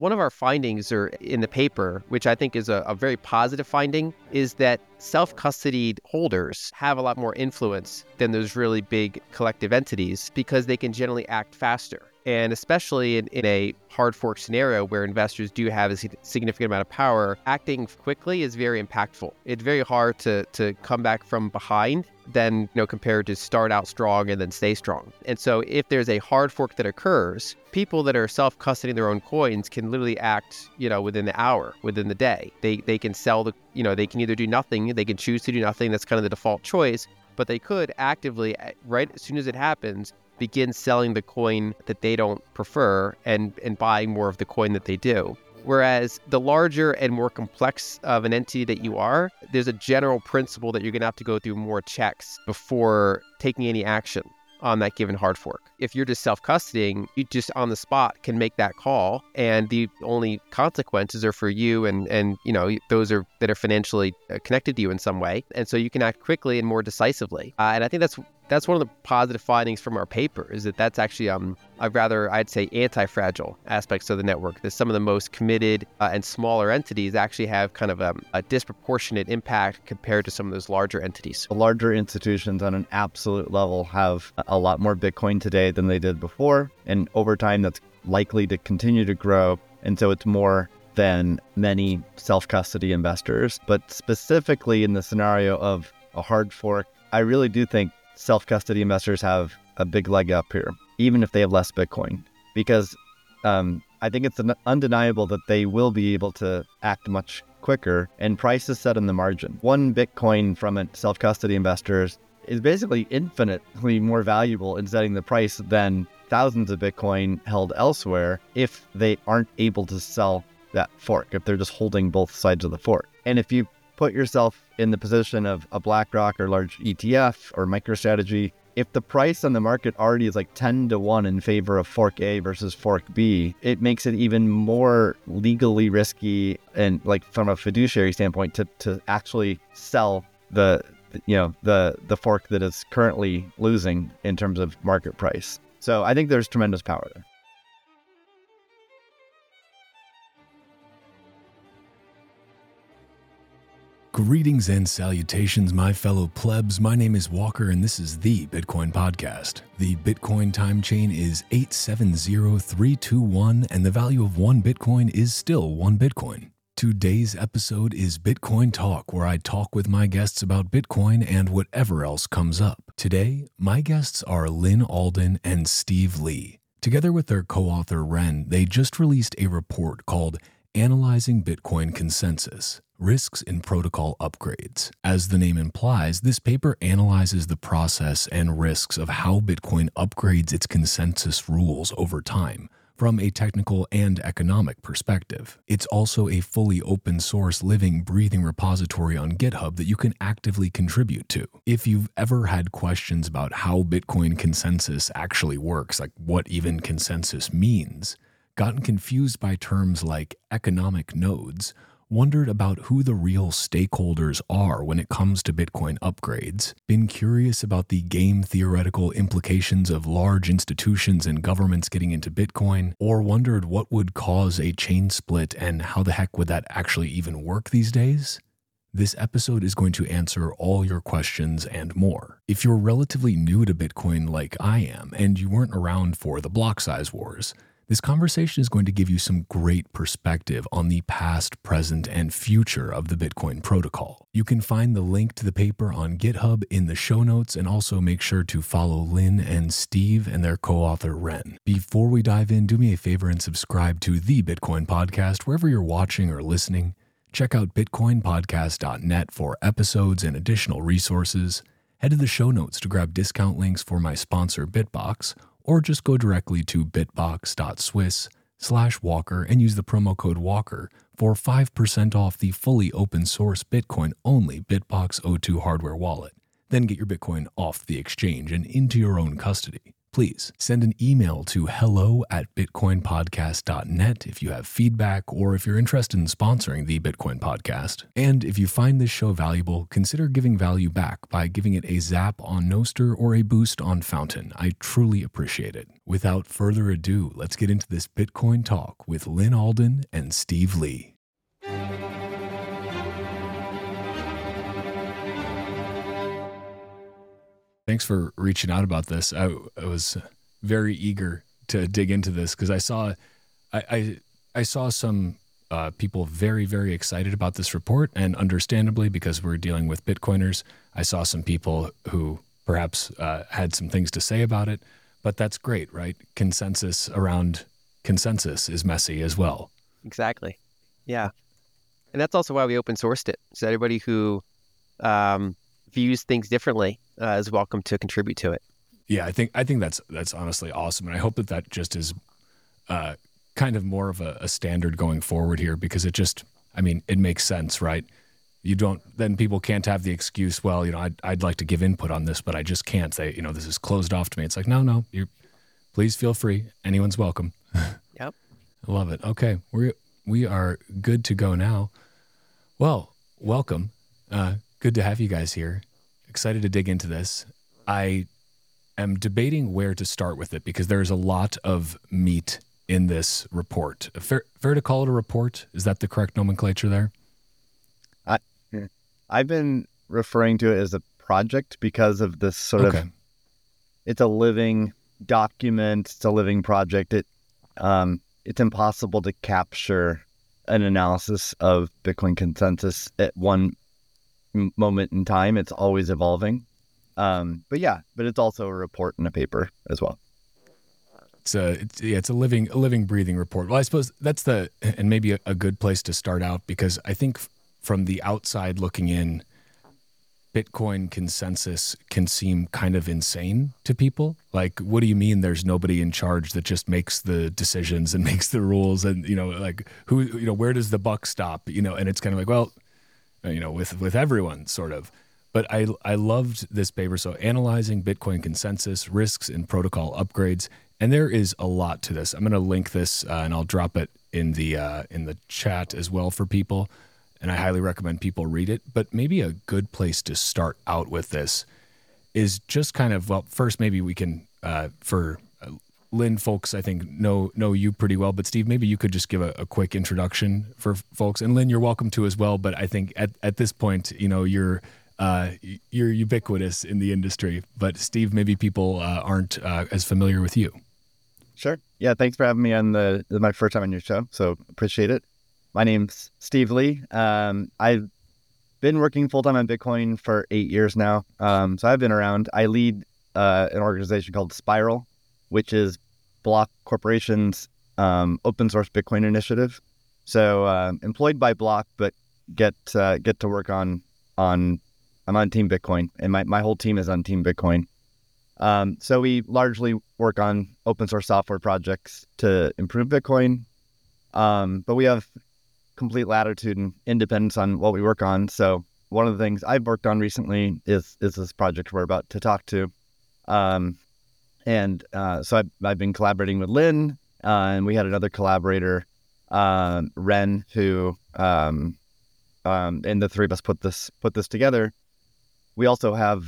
One of our findings are in the paper, which I think is a very positive finding, is that self-custodied holders have a lot more influence than those really big collective entities because they can generally act faster. And especially in a hard fork scenario where investors do have a significant amount of power, acting quickly is very impactful. It's very hard to come back from behind than compared to start out strong and then stay strong. And so if there's a hard fork that occurs, people that are self-custodying their own coins can literally act, within the hour, within the day. They can sell they can either do nothing, they can choose to do nothing. That's kind of the default choice, but they could actively, right as soon as it happens, begin selling the coin that they don't prefer and buying more of the coin that they do. Whereas the larger and more complex of an entity that you are, there's a general principle that you're going to have to go through more checks before taking any action on that given hard fork. If you're just self-custodying, you just on the spot can make that call, and the only consequences are for you and those that are financially connected to you in some way. And so you can act quickly and more decisively. And I think that's one of the positive findings from our paper, is that's actually I'd say anti-fragile aspects of the network. That some of the most committed and smaller entities actually have kind of a disproportionate impact compared to some of those larger entities. The larger institutions on an absolute level have a lot more Bitcoin today than they did before, and over time that's likely to continue to grow. And so it's more than many self-custody investors. But specifically in the scenario of a hard fork, I really do think self-custody investors have a big leg up here, even if they have less Bitcoin, because I think it's undeniable that they will be able to act much quicker, and price is set in the margin. One Bitcoin from a self-custody investor is basically infinitely more valuable in setting the price than thousands of Bitcoin held elsewhere if they aren't able to sell that fork, if they're just holding both sides of the fork. And if you put yourself in the position of a BlackRock or large ETF or MicroStrategy, if the price on the market already is like 10-1 in favor of fork A versus fork B, it makes it even more legally risky and, like, from a fiduciary standpoint to actually sell the fork that is currently losing in terms of market price. So I think there's tremendous power there. Greetings and salutations, my fellow plebs. My name is Walker, and this is the Bitcoin Podcast. The Bitcoin time chain is 870321, and the value of one Bitcoin is still one Bitcoin. Today's episode is Bitcoin Talk, where I talk with my guests about Bitcoin and whatever else comes up. Today, my guests are Lyn Alden and Steve Lee. Together with their co-author Ren, they just released a report called Analyzing Bitcoin Consensus: Risks in Protocol Upgrades. As the name implies, this paper analyzes the process and risks of how Bitcoin upgrades its consensus rules over time from a technical and economic perspective. It's also a fully open source, living, breathing repository on GitHub that you can actively contribute to. If you've ever had questions about how Bitcoin consensus actually works, like what even consensus means, gotten confused by terms like economic nodes, wondered about who the real stakeholders are when it comes to Bitcoin upgrades, been curious about the game theoretical implications of large institutions and governments getting into Bitcoin, or wondered what would cause a chain split and how the heck would that actually even work these days? This episode is going to answer all your questions and more. If you're relatively new to Bitcoin like I am, and you weren't around for the block size wars, this conversation is going to give you some great perspective on the past, present, and future of the Bitcoin protocol. You can find the link to the paper on GitHub in the show notes, and also make sure to follow Lyn and Steve and their co-author Ren. Before we dive in, do me a favor and subscribe to the Bitcoin Podcast wherever you're watching or listening. Check out bitcoinpodcast.net for episodes and additional resources. Head to the show notes to grab discount links for my sponsor Bitbox, or just go directly to bitbox.swiss/Walker and use the promo code Walker for 5% off the fully open source Bitcoin only Bitbox O2 hardware wallet. Then get your Bitcoin off the exchange and into your own custody. please send an email to hello@bitcoinpodcast.net if you have feedback or if you're interested in sponsoring the Bitcoin Podcast. And if you find this show valuable, consider giving value back by giving it a zap on Nostr or a boost on Fountain. I truly appreciate it. Without further ado, let's get into this Bitcoin talk with Lyn Alden and Steve Lee. Thanks for reaching out about this. I was very eager to dig into this because I saw some people very, very excited about this report, and understandably, because we're dealing with Bitcoiners, I saw some people who perhaps had some things to say about it, but that's great, right? Consensus around consensus is messy as well. Exactly. Yeah. And that's also why we open sourced it. So everybody who views things differently is welcome to contribute to it. Yeah, I think that's honestly awesome, and I hope that just is kind of more of a standard going forward here, because it makes sense, right? Then people can't have the excuse, well, I'd like to give input on this, but I just can't. Say, this is closed off to me. It's like, no, please feel free. Anyone's welcome. Yep. I love it. Okay, we are good to go now. Well, welcome. Good to have you guys here. Excited to dig into this. I am debating where to start with it because there's a lot of meat in this report. Fair to call it a report? Is that the correct nomenclature there? I've been referring to it as a project because of this sort of, it's a living document, it's a living project. It's impossible to capture an analysis of Bitcoin consensus at one moment in time. It's always evolving. But it's also a report and a paper as well. It's a living, breathing report. Well, I suppose that's and maybe a good place to start out, because I think from the outside looking in, Bitcoin consensus can seem kind of insane to people. Like, what do you mean there's nobody in charge that just makes the decisions and makes the rules? And, where does the buck stop? And it's kind of like, well, with everyone sort of. But I loved this paper. So analyzing Bitcoin consensus, risks and protocol upgrades. And there is a lot to this. I'm going to link this and I'll drop it in the chat as well for people. And I highly recommend people read it. But maybe a good place to start out with this is just kind of, well, first maybe we can, for Lyn folks, I think know you pretty well. But Steve, maybe you could just give a quick introduction for folks. And Lyn, you're welcome to as well. But I think at this point, you're ubiquitous in the industry. But Steve, maybe people aren't as familiar with you. Sure. Yeah, thanks for having me on this is my first time on your show, so appreciate it. My name's Steve Lee. I've been working full-time on Bitcoin for 8 years now. So I've been around. I lead an organization called Spiral, which is Block Corporation's open source Bitcoin initiative. So employed by Block, but get to work I'm on Team Bitcoin, and my whole team is on Team Bitcoin. So we largely work on open source software projects to improve Bitcoin. But we have complete latitude and independence on what we work on. So one of the things I've worked on recently is this project we're about to talk to. So I've been collaborating with Lyn, and we had another collaborator, Ren, who, and the three of us put this together. We also have,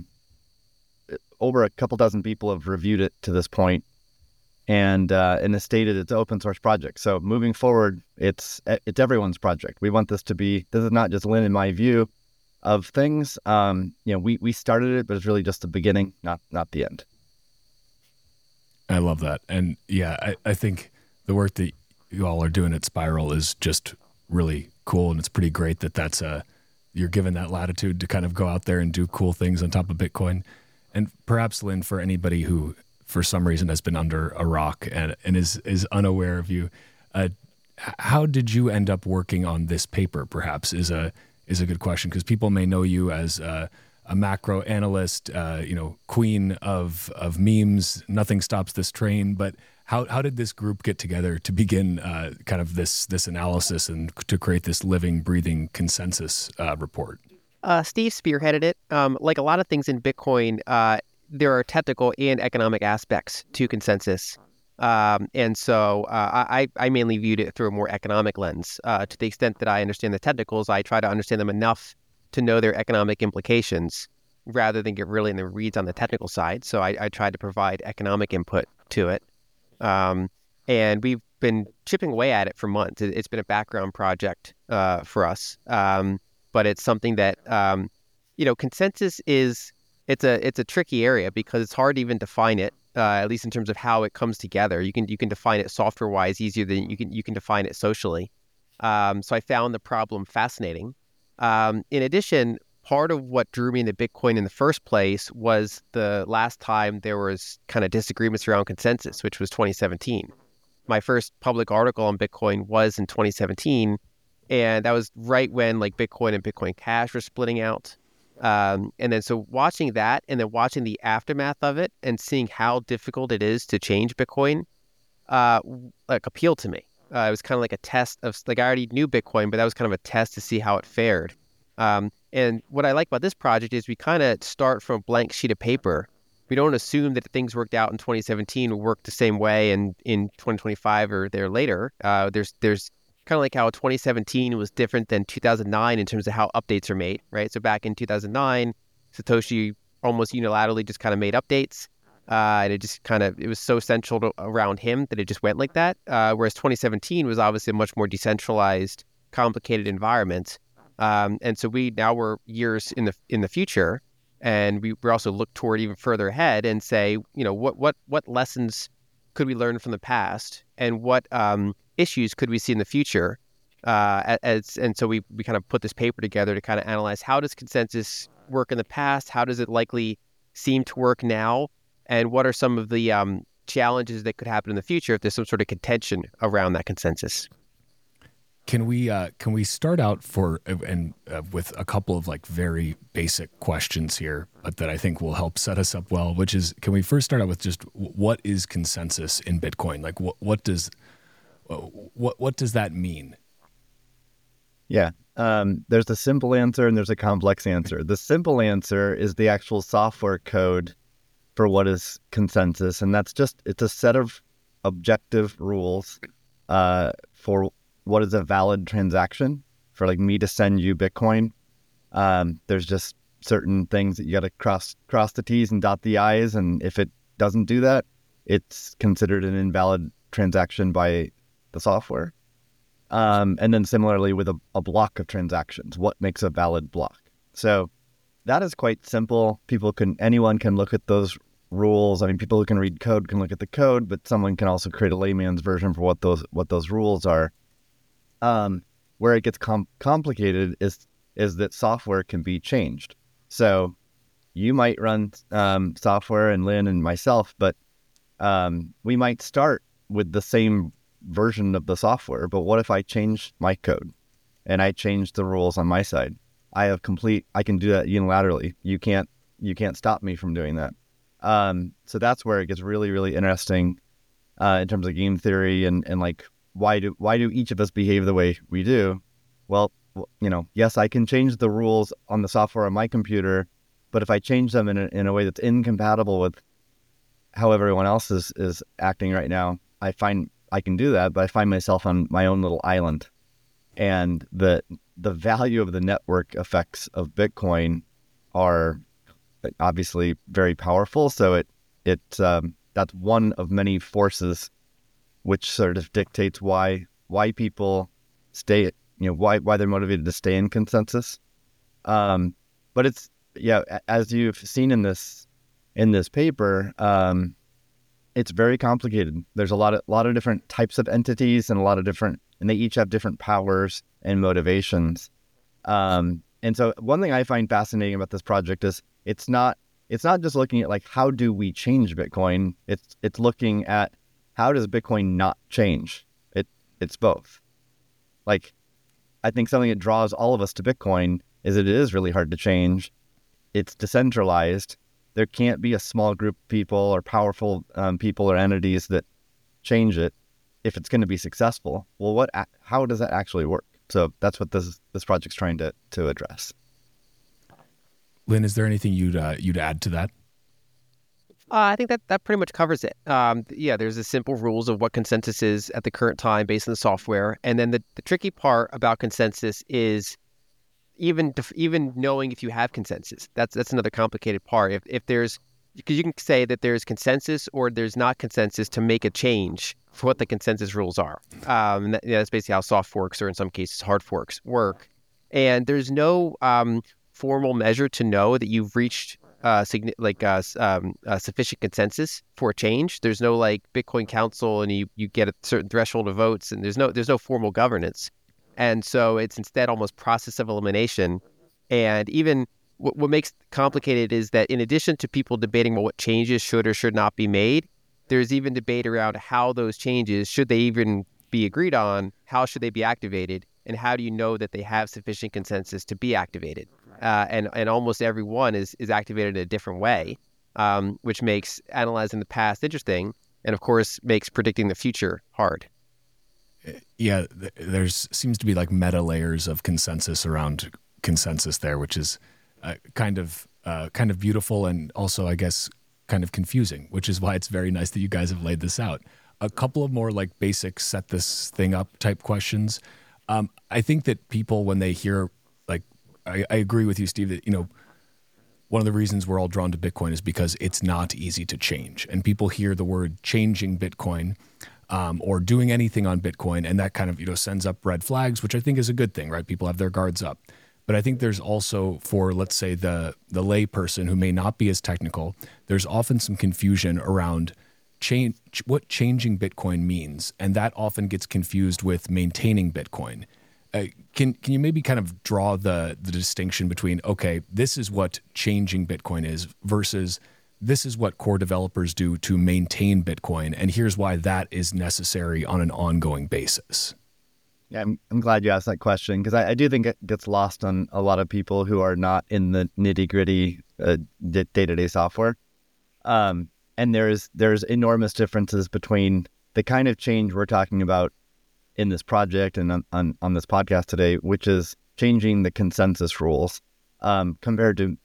over a couple dozen people have reviewed it to this point, and has stated it's an open source project. So moving forward, it's everyone's project. We want this is not just Lyn and my view of things. We started it, but it's really just the beginning, not the end. I love that. And yeah, I think the work that you all are doing at Spiral is just really cool. And it's pretty great that's you're given that latitude to kind of go out there and do cool things on top of Bitcoin. And perhaps, Lyn, for anybody who for some reason has been under a rock and is unaware of you, how did you end up working on this paper, perhaps, is a good question, because people may know you as a macro analyst, queen of memes, nothing stops this train. But how did this group get together to begin kind of this analysis and to create this living, breathing consensus report? Steve spearheaded it. Like a lot of things in Bitcoin, there are technical and economic aspects to consensus. And so I mainly viewed it through a more economic lens. To the extent that I understand the technicals, I try to understand them enough to know their economic implications rather than get really in the weeds on the technical side. So I try to provide economic input to it. And we've been chipping away at it for months. It's been a background project for us. But it's something that, consensus it's a tricky area because it's hard to even define it. At least in terms of how it comes together. You can define it software-wise easier than you can define it socially. So I found the problem fascinating. In addition, part of what drew me into Bitcoin in the first place was the last time there was kind of disagreements around consensus, which was 2017. My first public article on Bitcoin was in 2017, and that was right when like Bitcoin and Bitcoin Cash were splitting out. And then so watching that and then watching the aftermath of it and seeing how difficult it is to change Bitcoin, appealed to me. It was kind of like a test of, like, I already knew Bitcoin, but that was kind of a test to see how it fared. And what I like about this project is we kind of start from a blank sheet of paper. We don't assume that things worked out in 2017 will work the same way in 2025 or there later. There's kind of like how 2017 was different than 2009 in terms of how updates are made, right? So back in 2009, Satoshi almost unilaterally just kind of made updates. And it was so central around him that it just went like that. Whereas 2017 was obviously a much more decentralized, complicated environment. And so we're years in the future, and we also look toward even further ahead and say, what lessons could we learn from the past, and what issues could we see in the future? And so we kind of put this paper together to kind of analyze, how does consensus work in the past? How does it likely seem to work now? And what are some of the challenges that could happen in the future if there's some sort of contention around that consensus? Can we start out with a couple of like very basic questions here, but that I think will help set us up well, which is, can we first start out with just what is consensus in Bitcoin? Like what does that mean? Yeah. There's a simple answer and there's a complex answer. The simple answer is the actual software code for what is consensus. And it's a set of objective rules for what is a valid transaction. For like me to send you Bitcoin, there's just certain things that you got to cross the T's and dot the I's. And if it doesn't do that, it's considered an invalid transaction by the software. And then similarly with a block of transactions, what makes a valid block? So that is quite simple. Anyone can look at those rules. I mean, people who can read code can look at the code, but someone can also create a layman's version for what those rules are. Where it gets complicated is that software can be changed. So you might run software, and Lynn and myself, but we might start with the same version of the software. But what if I change my code and I change the rules on my side? I can do that unilaterally. You can't stop me from doing that. So that's where it gets really, really interesting in terms of game theory and like, why do each of us behave the way we do? Well, yes, I can change the rules on the software on my computer, but if I change them in a way that's incompatible with how everyone else is acting right now, I find I can do that, but I find myself on my own little island. And the value of the network effects of Bitcoin are obviously very powerful. So that's one of many forces which sort of dictates why people stay, why they're motivated to stay in consensus. But it's, as you've seen in this paper, it's very complicated. There's a lot of different types of entities and and they each have different powers and motivations. And so one thing I find fascinating about this project is it's not just looking at like, how do we change Bitcoin? It's looking at, how does Bitcoin not change? It's both. Like, I think something that draws all of us to Bitcoin is that it is really hard to change. It's decentralized. There can't be a small group of people or powerful people or entities that change it if it's going to be successful. Well, how does that actually work? So that's what this project's trying to address. Lynn, is there anything you'd add to that? I think that pretty much covers it. Yeah, there's the simple rules of what consensus is at the current time based on the software. And then the tricky part about consensus is even knowing if you have consensus. That's another complicated part. If there's, because you can say that there's consensus or there's not consensus to make a change for what the consensus rules are. That's basically how soft forks, or in some cases hard forks, work. And there's no formal measure to know that you've reached sufficient consensus for a change. There's no like Bitcoin Council and you get a certain threshold of votes, and there's no formal governance. And so it's instead almost process of elimination. And even what makes it complicated is that in addition to people debating about what changes should or should not be made, there's even debate around how those changes, should they even be agreed on, how should they be activated, and how do you know that they have sufficient consensus to be activated? And almost every one is activated in a different way, which makes analyzing the past interesting, and of course makes predicting the future hard. Yeah, there's seems to be like meta layers of consensus around consensus there, which is kind of beautiful and also, I guess, kind of confusing, which is why it's very nice that you guys have laid this out. A couple of more like basic set this thing up type questions. I think that people, when they hear, like, I agree with you, Steve, that, one of the reasons we're all drawn to Bitcoin is because it's not easy to change. And people hear the word changing Bitcoin or doing anything on Bitcoin, and that kind of, sends up red flags, which I think is a good thing, right? People have their guards up. But I think there's also, for, let's say, the lay person who may not be as technical, there's often some confusion around what changing Bitcoin means, and that often gets confused with maintaining Bitcoin. Can you maybe kind of draw the distinction between, okay, this is what changing Bitcoin is versus this is what core developers do to maintain Bitcoin, and here's why that is necessary on an ongoing basis? Yeah, I'm glad you asked that question, because I do think it gets lost on a lot of people who are not in the nitty-gritty day-to-day software. And there's enormous differences between the kind of change we're talking about in this project and on this podcast today, which is changing the consensus rules, compared to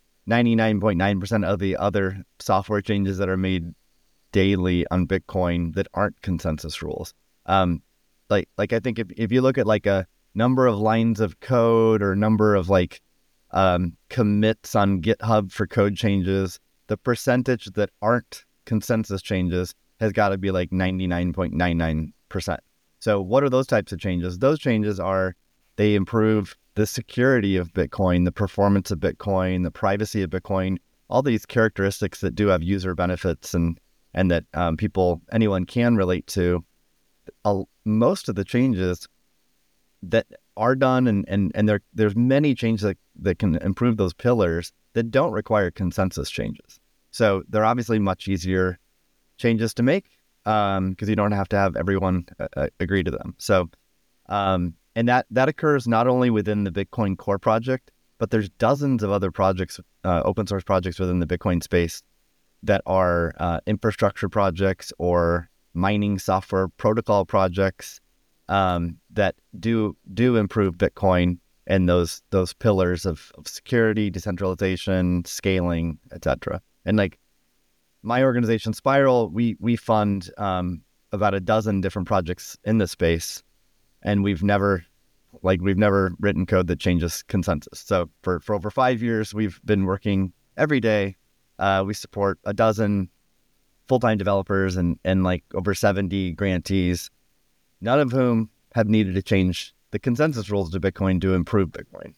99.9% of the other software changes that are made daily on Bitcoin that aren't consensus rules. Like I think if you look at like a number of lines of code or number of like commits on GitHub for code changes, the percentage that aren't consensus changes has got to be like 99.99%. So what are those types of changes? Those changes are, they improve the security of Bitcoin, the performance of Bitcoin, the privacy of Bitcoin, all these characteristics that do have user benefits and that anyone can relate to. Most of the changes that are done, and there's many changes that can improve those pillars that don't require consensus changes. So they're obviously much easier changes to make because you don't have to have everyone agree to them. So and that occurs not only within the Bitcoin Core project, but there's dozens of other projects, open source projects within the Bitcoin space that are infrastructure projects or mining software protocol projects that do improve Bitcoin and those pillars of security, decentralization, scaling, etc. And like my organization, Spiral, we fund about a dozen different projects in this space, and we've never written code that changes consensus. So for over 5 years, we've been working every day. We support a dozen full-time developers and like over 70 grantees, none of whom have needed to change the consensus rules to Bitcoin to improve Bitcoin.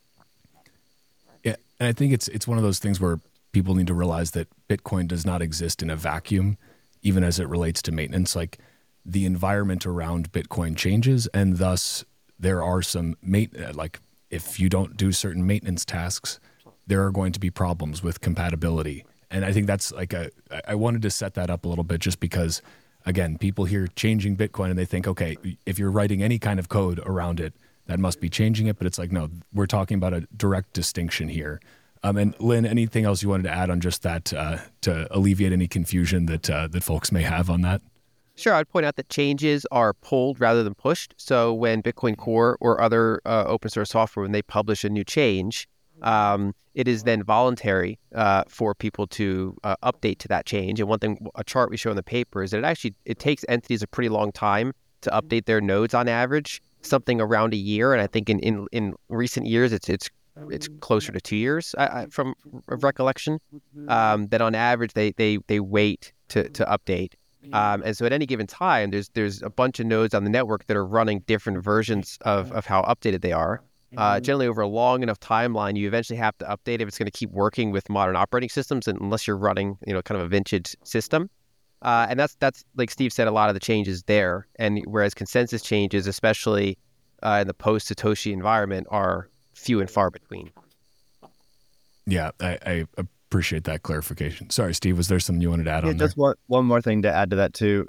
Yeah, and I think it's one of those things where people need to realize that Bitcoin does not exist in a vacuum, even as it relates to maintenance. Like the environment around Bitcoin changes, and thus there are some like if you don't do certain maintenance tasks, there are going to be problems with compatibility. And I think that's like I wanted to set that up a little bit just because, again, people hear changing Bitcoin and they think, okay, if you're writing any kind of code around it, that must be changing it. But it's like, no, we're talking about a direct distinction here. And Lynn, anything else you wanted to add on just that to alleviate any confusion that folks may have on that? Sure. I'd point out that changes are pulled rather than pushed. So when Bitcoin Core or other open source software, when they publish a new change, it is then voluntary for people to update to that change. And one thing, a chart we show in the paper is that it takes entities a pretty long time to update their nodes on average, something around a year. And I think in recent years, it's closer to 2 years from recollection. That on average they wait to update. And so at any given time, there's a bunch of nodes on the network that are running different versions of how updated they are. Generally, over a long enough timeline, you eventually have to update if it's going to keep working with modern operating systems, unless you're running, kind of a vintage system. And that's like Steve said, a lot of the changes there. And whereas consensus changes, especially in the post-Satoshi environment, are few and far between. Yeah, I appreciate that clarification. Sorry, Steve, was there something you wanted to add on there? Just one more thing to add to that too.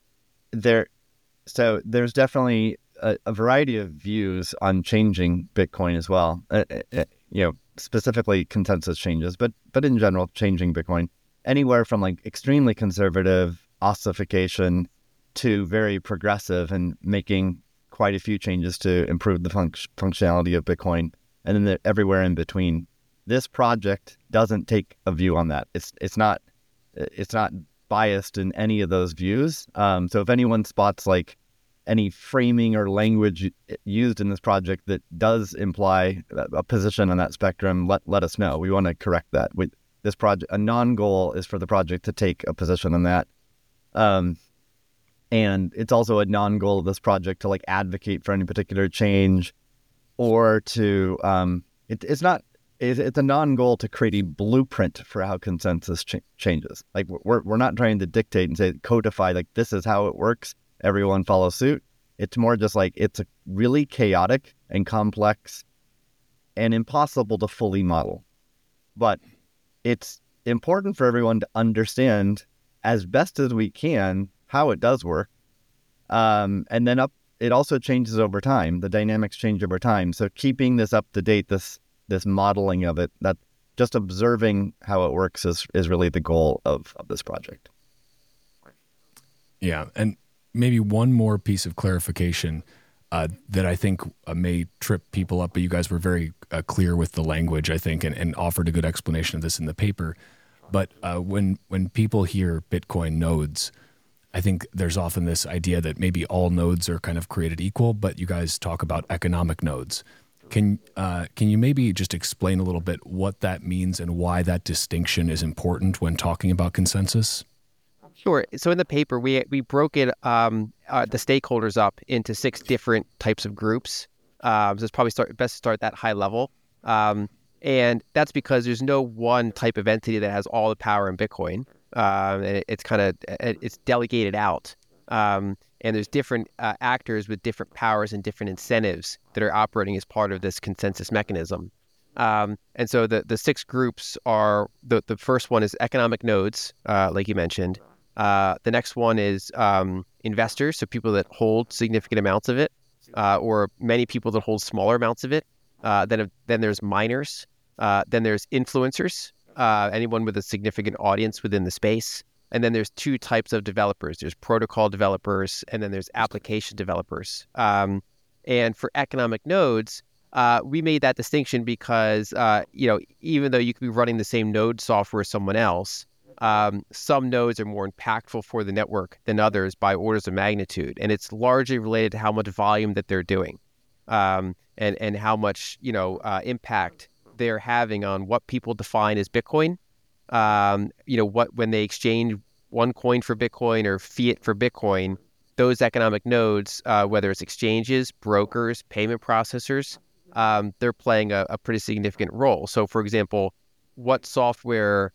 There's definitely a variety of views on changing Bitcoin as well. Specifically consensus changes, but in general, changing Bitcoin, anywhere from like extremely conservative ossification to very progressive and making quite a few changes to improve the functionality of Bitcoin, and then everywhere in between. This project doesn't take a view on that. It's not biased in any of those views. So if anyone spots like any framing or language used in this project that does imply a position on that spectrum, let us know. We want to correct that. This project, a non-goal is for the project to take a position on that. And it's also a non-goal of this project to like advocate for any particular change or to, it's a non-goal to create a blueprint for how consensus changes. Like we're not trying to dictate and say, codify, like this is how it works, everyone follow suit. It's more just like, it's a really chaotic and complex and impossible to fully model. But it's important for everyone to understand as best as we can how it does work. And then it also changes over time. The dynamics change over time. So keeping this up to date, this modeling of it, that just observing how it works is really the goal of this project. Yeah. And maybe one more piece of clarification that I think may trip people up, but you guys were very clear with the language, I think, and offered a good explanation of this in the paper. But when people hear Bitcoin nodes, I think there's often this idea that maybe all nodes are kind of created equal, but you guys talk about economic nodes. Can you maybe just explain a little bit what that means and why that distinction is important when talking about consensus? Sure. So in the paper, we broke it the stakeholders up into 6 different types of groups. So it's probably best to start at that high level. And that's because there's no one type of entity that has all the power in Bitcoin. And it's delegated out. And there's different actors with different powers and different incentives that are operating as part of this consensus mechanism. And so the 6 groups are, the first one is economic nodes, like you mentioned. The next one is investors, so people that hold significant amounts of it, or many people that hold smaller amounts of it. Then there's miners. Then there's influencers, anyone with a significant audience within the space. And then there's 2 types of developers. There's protocol developers, and then there's application developers. And for economic nodes, we made that distinction because, even though you could be running the same node software as someone else, some nodes are more impactful for the network than others by orders of magnitude. And it's largely related to how much volume that they're doing, and how much, impact they're having on what people define as Bitcoin. When they exchange one coin for Bitcoin or fiat for Bitcoin, those economic nodes, whether it's exchanges, brokers, payment processors, they're playing a pretty significant role. So, for example, what software,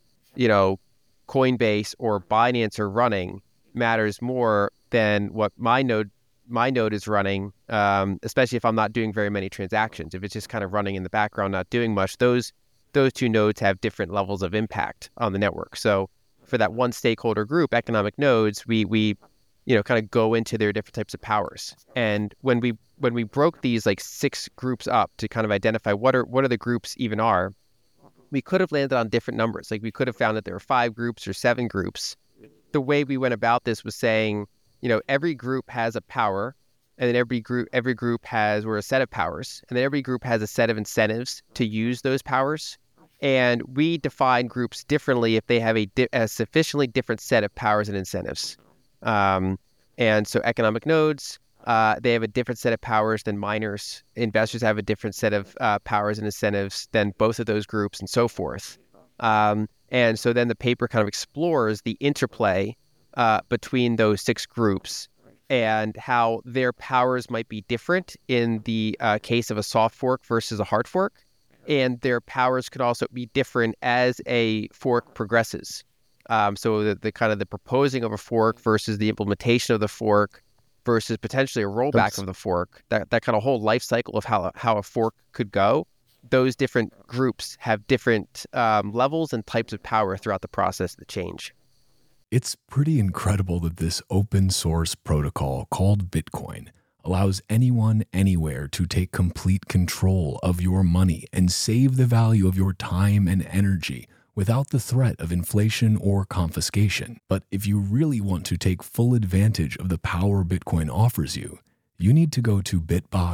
Coinbase or Binance are running matters more than what my node is running, especially if I'm not doing very many transactions. If it's just kind of running in the background, not doing much, those 2 nodes have different levels of impact on the network. So for that one stakeholder group, economic nodes, we kind of go into their different types of powers. And when we broke these like 6 groups up to kind of identify what are the groups even are, we could have landed on different numbers. Like we could have found that there were 5 groups or 7 groups. The way we went about this was saying, every group has a power, and then every group has, or a set of powers, and then every group has a set of incentives to use those powers. And we define groups differently if they have a sufficiently different set of powers and incentives. And so economic nodes, they have a different set of powers than miners. Investors have a different set of powers and incentives than both of those groups, and so forth. And so then the paper kind of explores the interplay between those six groups and how their powers might be different in the case of a soft fork versus a hard fork. And their powers could also be different as a fork progresses. So the kind of the proposing of a fork versus the implementation of the fork versus potentially a rollback of the fork, that kind of whole life cycle of how a fork could go, those different groups have different levels and types of power throughout the process of the change. It's pretty incredible that this open source protocol called Bitcoin allows anyone anywhere to take complete control of your money and save the value of your time and energy without the threat of inflation or confiscation. But if you really want to take full advantage of the power Bitcoin offers you, you need to go to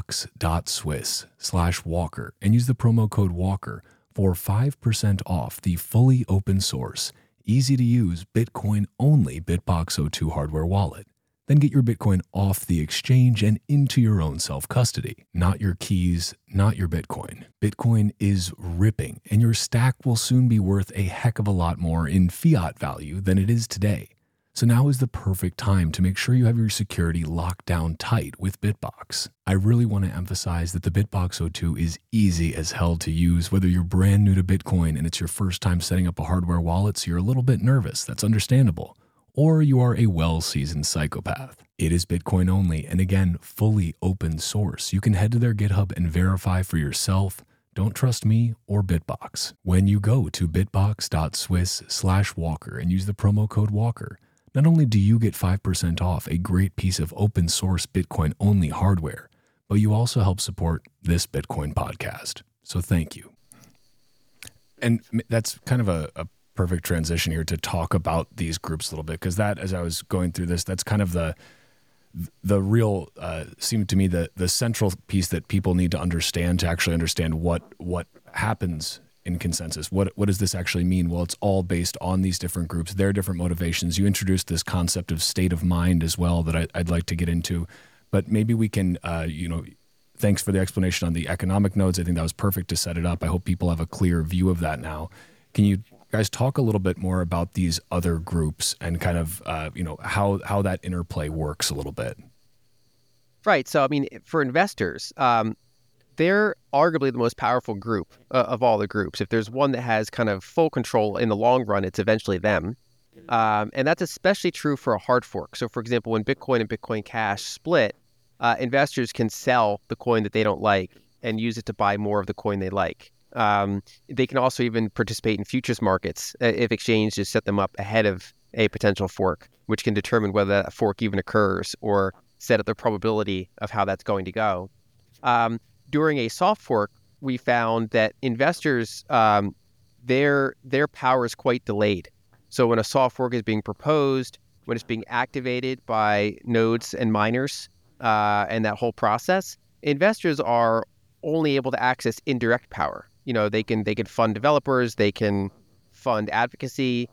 bitbox.swiss/Walker and use the promo code Walker for 5% off the fully open source, easy to use Bitcoin-only BitBox02 hardware wallet. Then get your Bitcoin off the exchange and into your own self-custody. Not your keys, not your Bitcoin. Bitcoin is ripping, and your stack will soon be worth a heck of a lot more in fiat value than it is today. So now is the perfect time to make sure you have your security locked down tight with Bitbox. I really want to emphasize that the BitBox02 is easy as hell to use, whether you're brand new to Bitcoin and it's your first time setting up a hardware wallet, so you're a little bit nervous. That's understandable. Or you are a well-seasoned psychopath. It is Bitcoin only, and again, fully open source. You can head to their GitHub and verify for yourself. Don't trust me or Bitbox. When you go to bitbox.swiss/Walker and use the promo code Walker, not only do you get 5% off a great piece of open source Bitcoin-only hardware, but you also help support this Bitcoin podcast. So thank you. And that's kind of a perfect transition here to talk about these groups a little bit, because that, as I was going through this, that's kind of the real seemed to me the central piece that people need to understand to actually understand what happens in consensus. What does this actually mean? Well, it's all based on these different groups, their different motivations. You introduced this concept of state of mind as well that I'd like to get into, but maybe we can thanks for the explanation on the economic nodes. I think that was perfect to set it up. I hope people have a clear view of that now. Can you guys talk a little bit more about these other groups and kind of how that interplay works a little bit? Right. So I mean, for investors, they're arguably the most powerful group of all the groups. If there's one that has kind of full control in the long run, it's eventually them. And that's especially true for a hard fork. So for example, when Bitcoin and Bitcoin Cash split, investors can sell the coin that they don't like and use it to buy more of the coin they like. They can also even participate in futures markets if exchanges set them up ahead of a potential fork, which can determine whether that fork even occurs or set up the probability of how that's going to go. During a soft fork, we found that investors, their power is quite delayed. So when a soft fork is being proposed, when it's being activated by nodes and miners, and that whole process, investors are only able to access indirect power. They can fund developers, they can fund advocacy,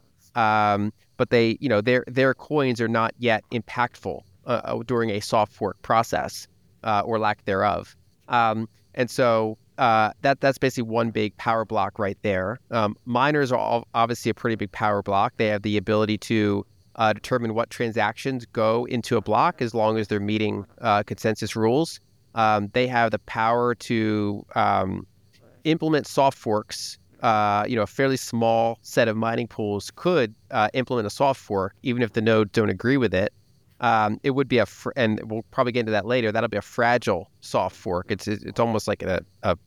but their coins are not yet impactful during a soft fork process or lack thereof. And so that's basically one big power block right there. Miners are obviously a pretty big power block. They have the ability to determine what transactions go into a block as long as they're meeting consensus rules. They have the power to implement soft forks. A fairly small set of mining pools could implement a soft fork, even if the nodes don't agree with it. It would be and we'll probably get into that later. That'll be a fragile soft fork. It's almost like a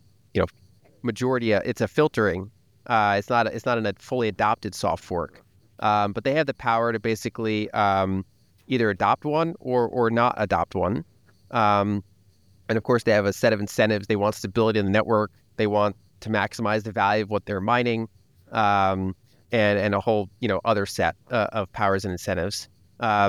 majority. It's a filtering. It's not a fully adopted soft fork. But they have the power to basically either adopt one or not adopt one. And of course, they have a set of incentives. They want stability in the network. They want to maximize the value of what they're mining, and a whole other set of powers and incentives.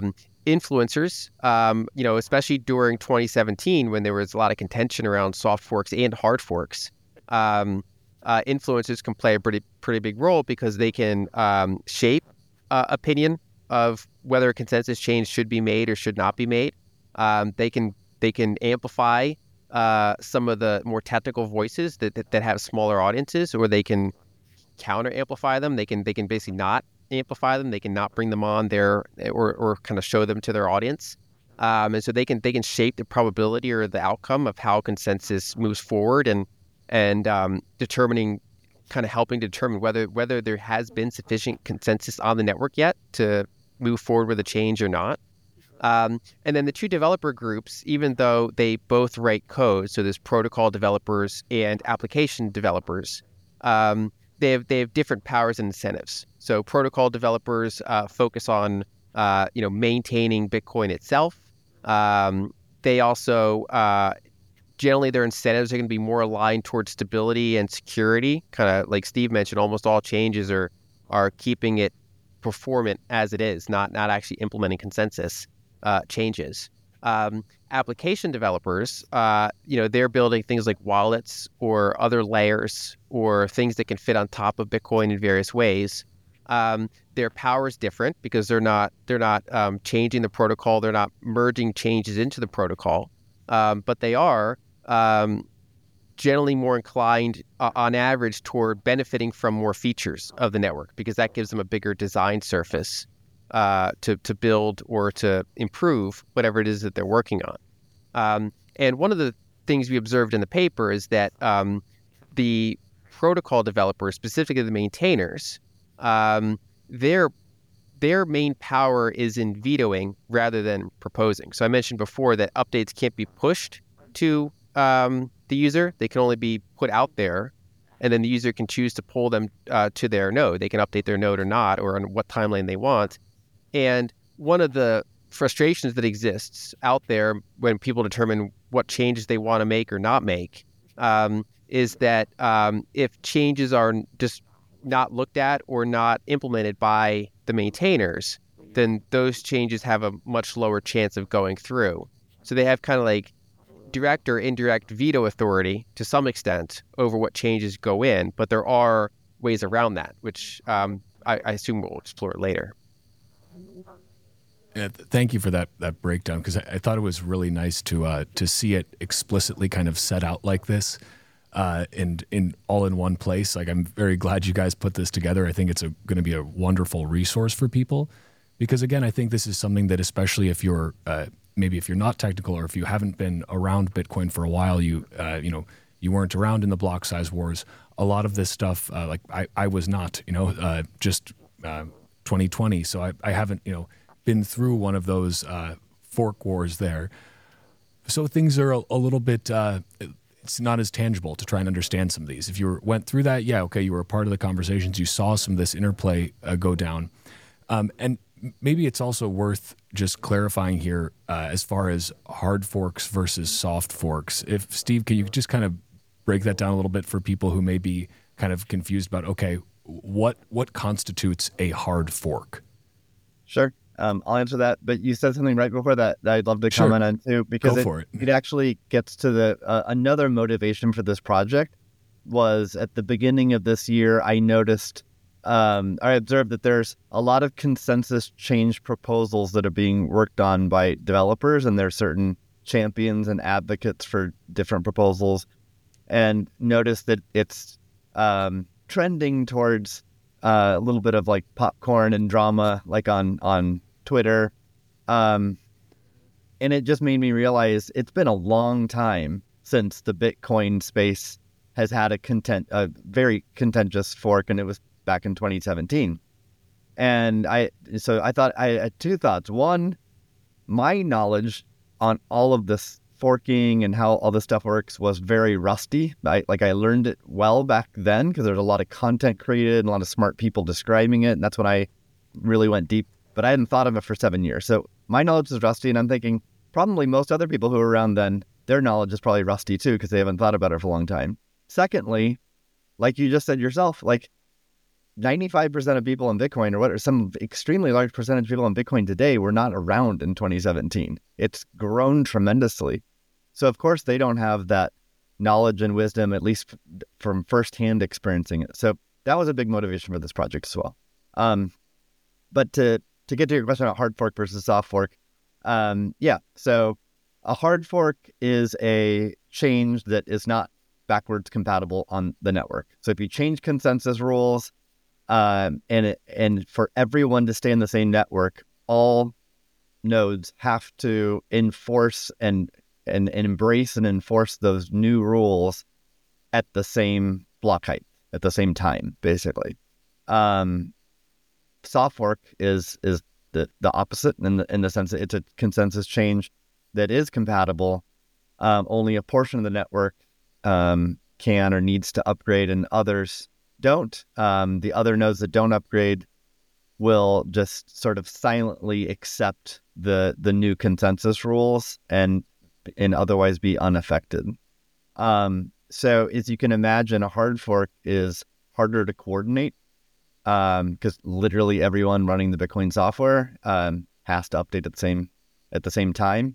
influencers, especially during 2017 when there was a lot of contention around soft forks and hard forks. Influencers can play a pretty big role because they can shape opinion of whether a consensus change should be made or should not be made. They can amplify some of the more technical voices that have smaller audiences, or they can counter amplify them. They can basically not amplify them. They can not bring them on their or kind of show them to their audience. And so they can shape the probability or the outcome of how consensus moves forward, and determining, kind of helping determine whether there has been sufficient consensus on the network yet to move forward with a change or not. And then the two developer groups, even though they both write code, so there's protocol developers and application developers, they have different powers and incentives. So protocol developers focus on maintaining Bitcoin itself. They also generally their incentives are going to be more aligned towards stability and security. Kind of like Steve mentioned, almost all changes are keeping it performant as it is, not actually implementing consensus changes. Application developers, they're building things like wallets or other layers or things that can fit on top of Bitcoin in various ways. Their power is different because they're not changing the protocol. They're not merging changes into the protocol, but they are generally more inclined, on average, toward benefiting from more features of the network because that gives them a bigger design surface to build or to improve whatever it is that they're working on. And one of the things we observed in the paper is that the protocol developers, specifically the maintainers, their main power is in vetoing rather than proposing. So I mentioned before that updates can't be pushed to the user. They can only be put out there, and then the user can choose to pull them to their node. They can update their node or not, or on what timeline they want. And one of the frustrations that exists out there when people determine what changes they want to make or not make is that if changes are just not looked at or not implemented by the maintainers, then those changes have a much lower chance of going through. So they have kind of like direct or indirect veto authority to some extent over what changes go in, but there are ways around that, which I assume we'll explore later. Yeah, thank you for that breakdown, because I thought it was really nice to see it explicitly kind of set out like this, and in all in one place. Like, I'm very glad you guys put this together. I think it's going to be a wonderful resource for people, because again, I think this is something that, especially if you're maybe if you're not technical, or if you haven't been around Bitcoin for a while, you weren't around in the block size wars. A lot of this stuff, like I was not, just 2020, so I haven't been through one of those fork wars there. So things are a little bit, it's not as tangible to try and understand some of these. If you went through that, yeah, okay, you were a part of the conversations, you saw some of this interplay go down. And maybe it's also worth just clarifying here as far as hard forks versus soft forks. If Steve, can you just kind of break that down a little bit for people who may be kind of confused about, okay, what constitutes a hard fork? Sure. I'll answer that, but you said something right before that I'd love to comment on too, because it actually gets to the another motivation for this project was at the beginning of this year, I noticed, I observed that there's a lot of consensus change proposals that are being worked on by developers, and there's certain champions and advocates for different proposals, and noticed that it's trending towards a little bit of like popcorn and drama, like on Twitter. And it just made me realize it's been a long time since the Bitcoin space has had a very contentious fork, and it was back in 2017. And I thought I had two thoughts. One, my knowledge on all of this forking and how all this stuff works was very rusty. I learned it well back then because there's a lot of content created and a lot of smart people describing it, and that's when I really went deep. But I hadn't thought of it for 7 years. So my knowledge is rusty, and I'm thinking probably most other people who were around then, their knowledge is probably rusty too, because they haven't thought about it for a long time. Secondly, like you just said yourself, like 95% of people in Bitcoin, or what, or some extremely large percentage of people in Bitcoin today were not around in 2017. It's grown tremendously. So of course they don't have that knowledge and wisdom, at least from firsthand experiencing it. So that was a big motivation for this project as well. But to get to your question about hard fork versus soft fork, so a hard fork is a change that is not backwards compatible on the network. So if you change consensus rules, and for everyone to stay in the same network, all nodes have to enforce and embrace and enforce those new rules at the same block height, at the same time, basically. Soft fork is the opposite in the sense that it's a consensus change that is compatible. Only a portion of the network can or needs to upgrade, and others don't. The other nodes that don't upgrade will just sort of silently accept the new consensus rules and otherwise be unaffected. So as you can imagine, a hard fork is harder to coordinate because literally everyone running the Bitcoin software has to update at the same time.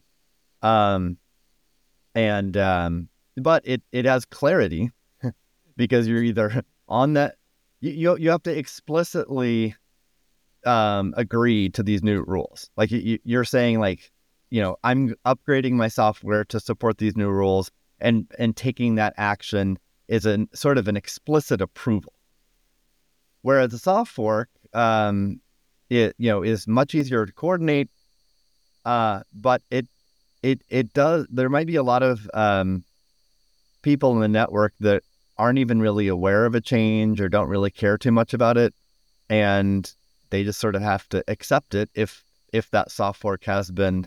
But it has clarity because you're either on that, you have to explicitly agree to these new rules. Like you're saying, like, I'm upgrading my software to support these new rules, and taking that action is a sort of an explicit approval. Whereas a soft fork, is much easier to coordinate, but it does. There might be a lot of people in the network that aren't even really aware of a change or don't really care too much about it, and they just sort of have to accept it if that soft fork has been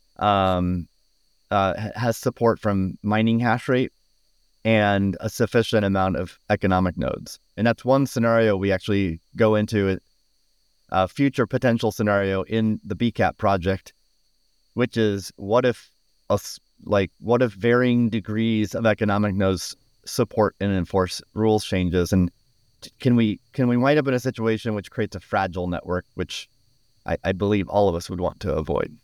has support from mining hash rate and a sufficient amount of economic nodes. And that's one scenario we actually go into, a future potential scenario in the BCAP project, which is what if varying degrees of economic nodes support and enforce rules changes, and can we wind up in a situation which creates a fragile network, which I believe all of us would want to avoid.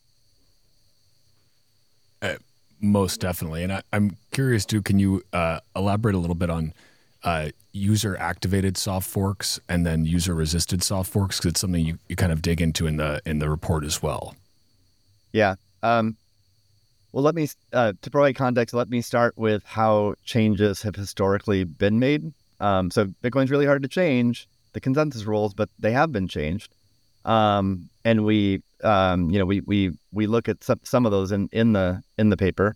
Most definitely. And I'm curious too, can you elaborate a little bit on user activated soft forks and then user resisted soft forks? Because it's something you kind of dig into in the report as well. Yeah. Well, let me, to provide context, let me start with how changes have historically been made. So Bitcoin's really hard to change, the consensus rules, but they have been changed. And we look at some of those in the paper.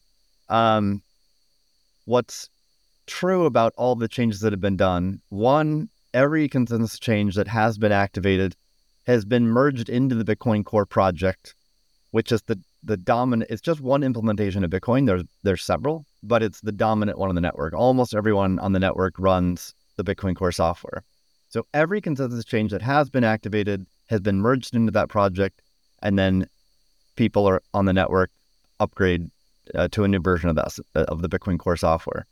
What's true about all the changes that have been done? One, every consensus change that has been activated has been merged into the Bitcoin Core project, which is the dominant. It's just one implementation of Bitcoin. There's several, but it's the dominant one on the network. Almost everyone on the network runs the Bitcoin Core software. So every consensus change that has been activated has been merged into that project, and then people are on the network upgrade to a new version of the Bitcoin Core software.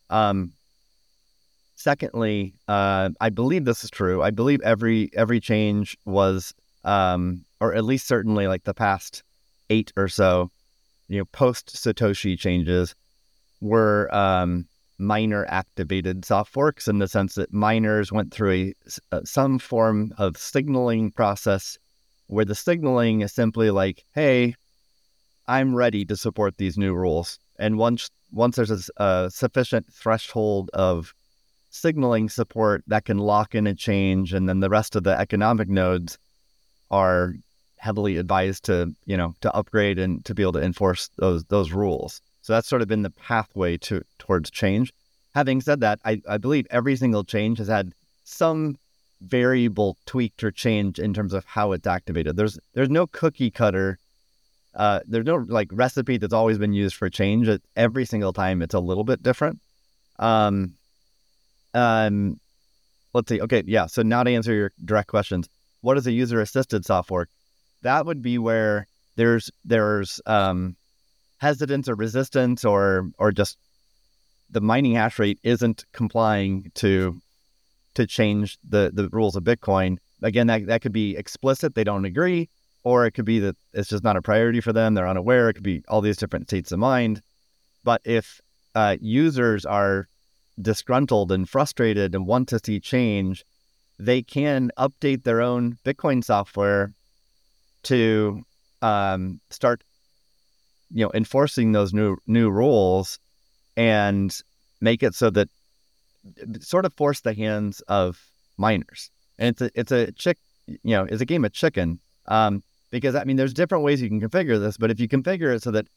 Secondly, I believe this is true. I believe every change was, or at least certainly like the past 8 or so, post Satoshi changes were miner activated soft forks, in the sense that miners went through some form of signaling process where the signaling is simply like, hey, I'm ready to support these new rules. And once there's a sufficient threshold of signaling support, that can lock in a change, and then the rest of the economic nodes are heavily advised to upgrade and to be able to enforce those rules. So that's sort of been the pathway towards change. Having said that, I believe every single change has had some variable tweaked or changed in terms of how it's activated. There's no cookie cutter. There's no like recipe that's always been used for change. Every single time it's a little bit different. Let's see. Okay, yeah. So now to answer your direct questions, what is a user assisted soft fork? That would be where there's hesitance or resistance or just the mining hash rate isn't complying to to change the rules of Bitcoin. Again, that could be explicit, they don't agree, or it could be that it's just not a priority for them, they're unaware. It could be all these different states of mind. But if users are disgruntled and frustrated and want to see change, they can update their own Bitcoin software to start, enforcing those new rules and make it so that sort of force the hands of miners. And it's a game of chicken. Because there's different ways you can configure this, but if you configure it so that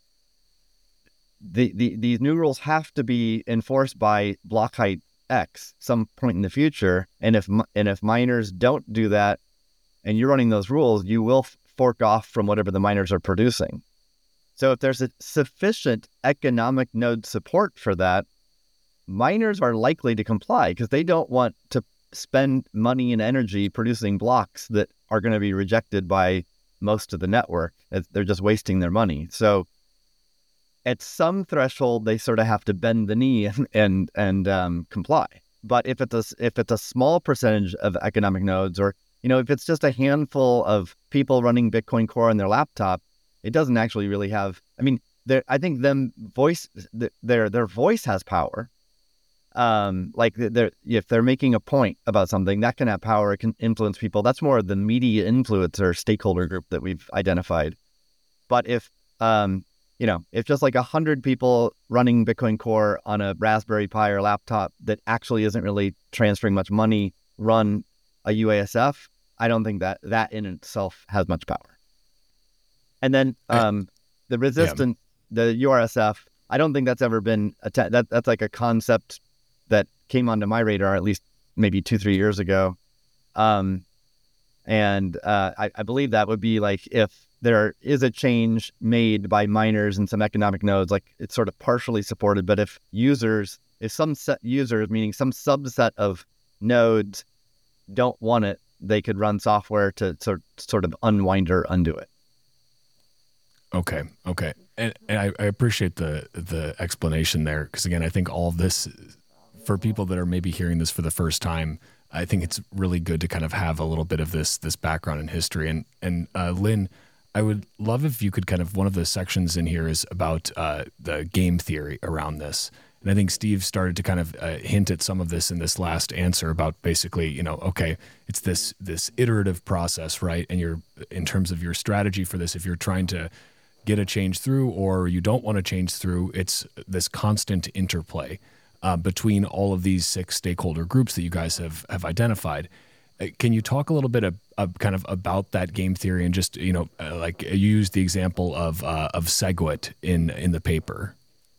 these new rules have to be enforced by block height X some point in the future, and if miners don't do that, and you're running those rules, you will fork off from whatever the miners are producing. So if there's a sufficient economic node support for that, miners are likely to comply because they don't want to spend money and energy producing blocks that are going to be rejected by most of the network. They're just wasting their money. So at some threshold, they sort of have to bend the knee and comply. But if it's a small percentage of economic nodes, or if it's just a handful of people running Bitcoin Core on their laptop, it doesn't actually really have. I think their voice has power. If they're making a point about something, that can have power. It can influence people. That's more the media influencer stakeholder group that we've identified. But if just like 100 people running Bitcoin Core on a Raspberry Pi or laptop that actually isn't really transferring much money run a UASF, I don't think that in itself has much power. And then the resistant, the URSF, I don't think that's ever been that's like a concept that came onto my radar at least maybe 2-3 years ago. I believe that would be like if there is a change made by miners and some economic nodes, like it's sort of partially supported, but if some users, meaning some subset of nodes don't want it, they could run software to sort of unwind or undo it. Okay. And I appreciate the explanation there, because again, I think all of this, for people that are maybe hearing this for the first time, I think it's really good to kind of have a little bit of this background and history. And Lynn, I would love if you could kind of, one of the sections in here is about the game theory around this. And I think Steve started to kind of hint at some of this in this last answer about basically, okay, it's this iterative process, right? And you're, in terms of your strategy for this, if you're trying to get a change through or you don't want to change through, it's this constant interplay between all of these 6 stakeholder groups that you guys have identified. Can you talk a little bit kind of about that game theory and just, like you used the example of SegWit in the paper?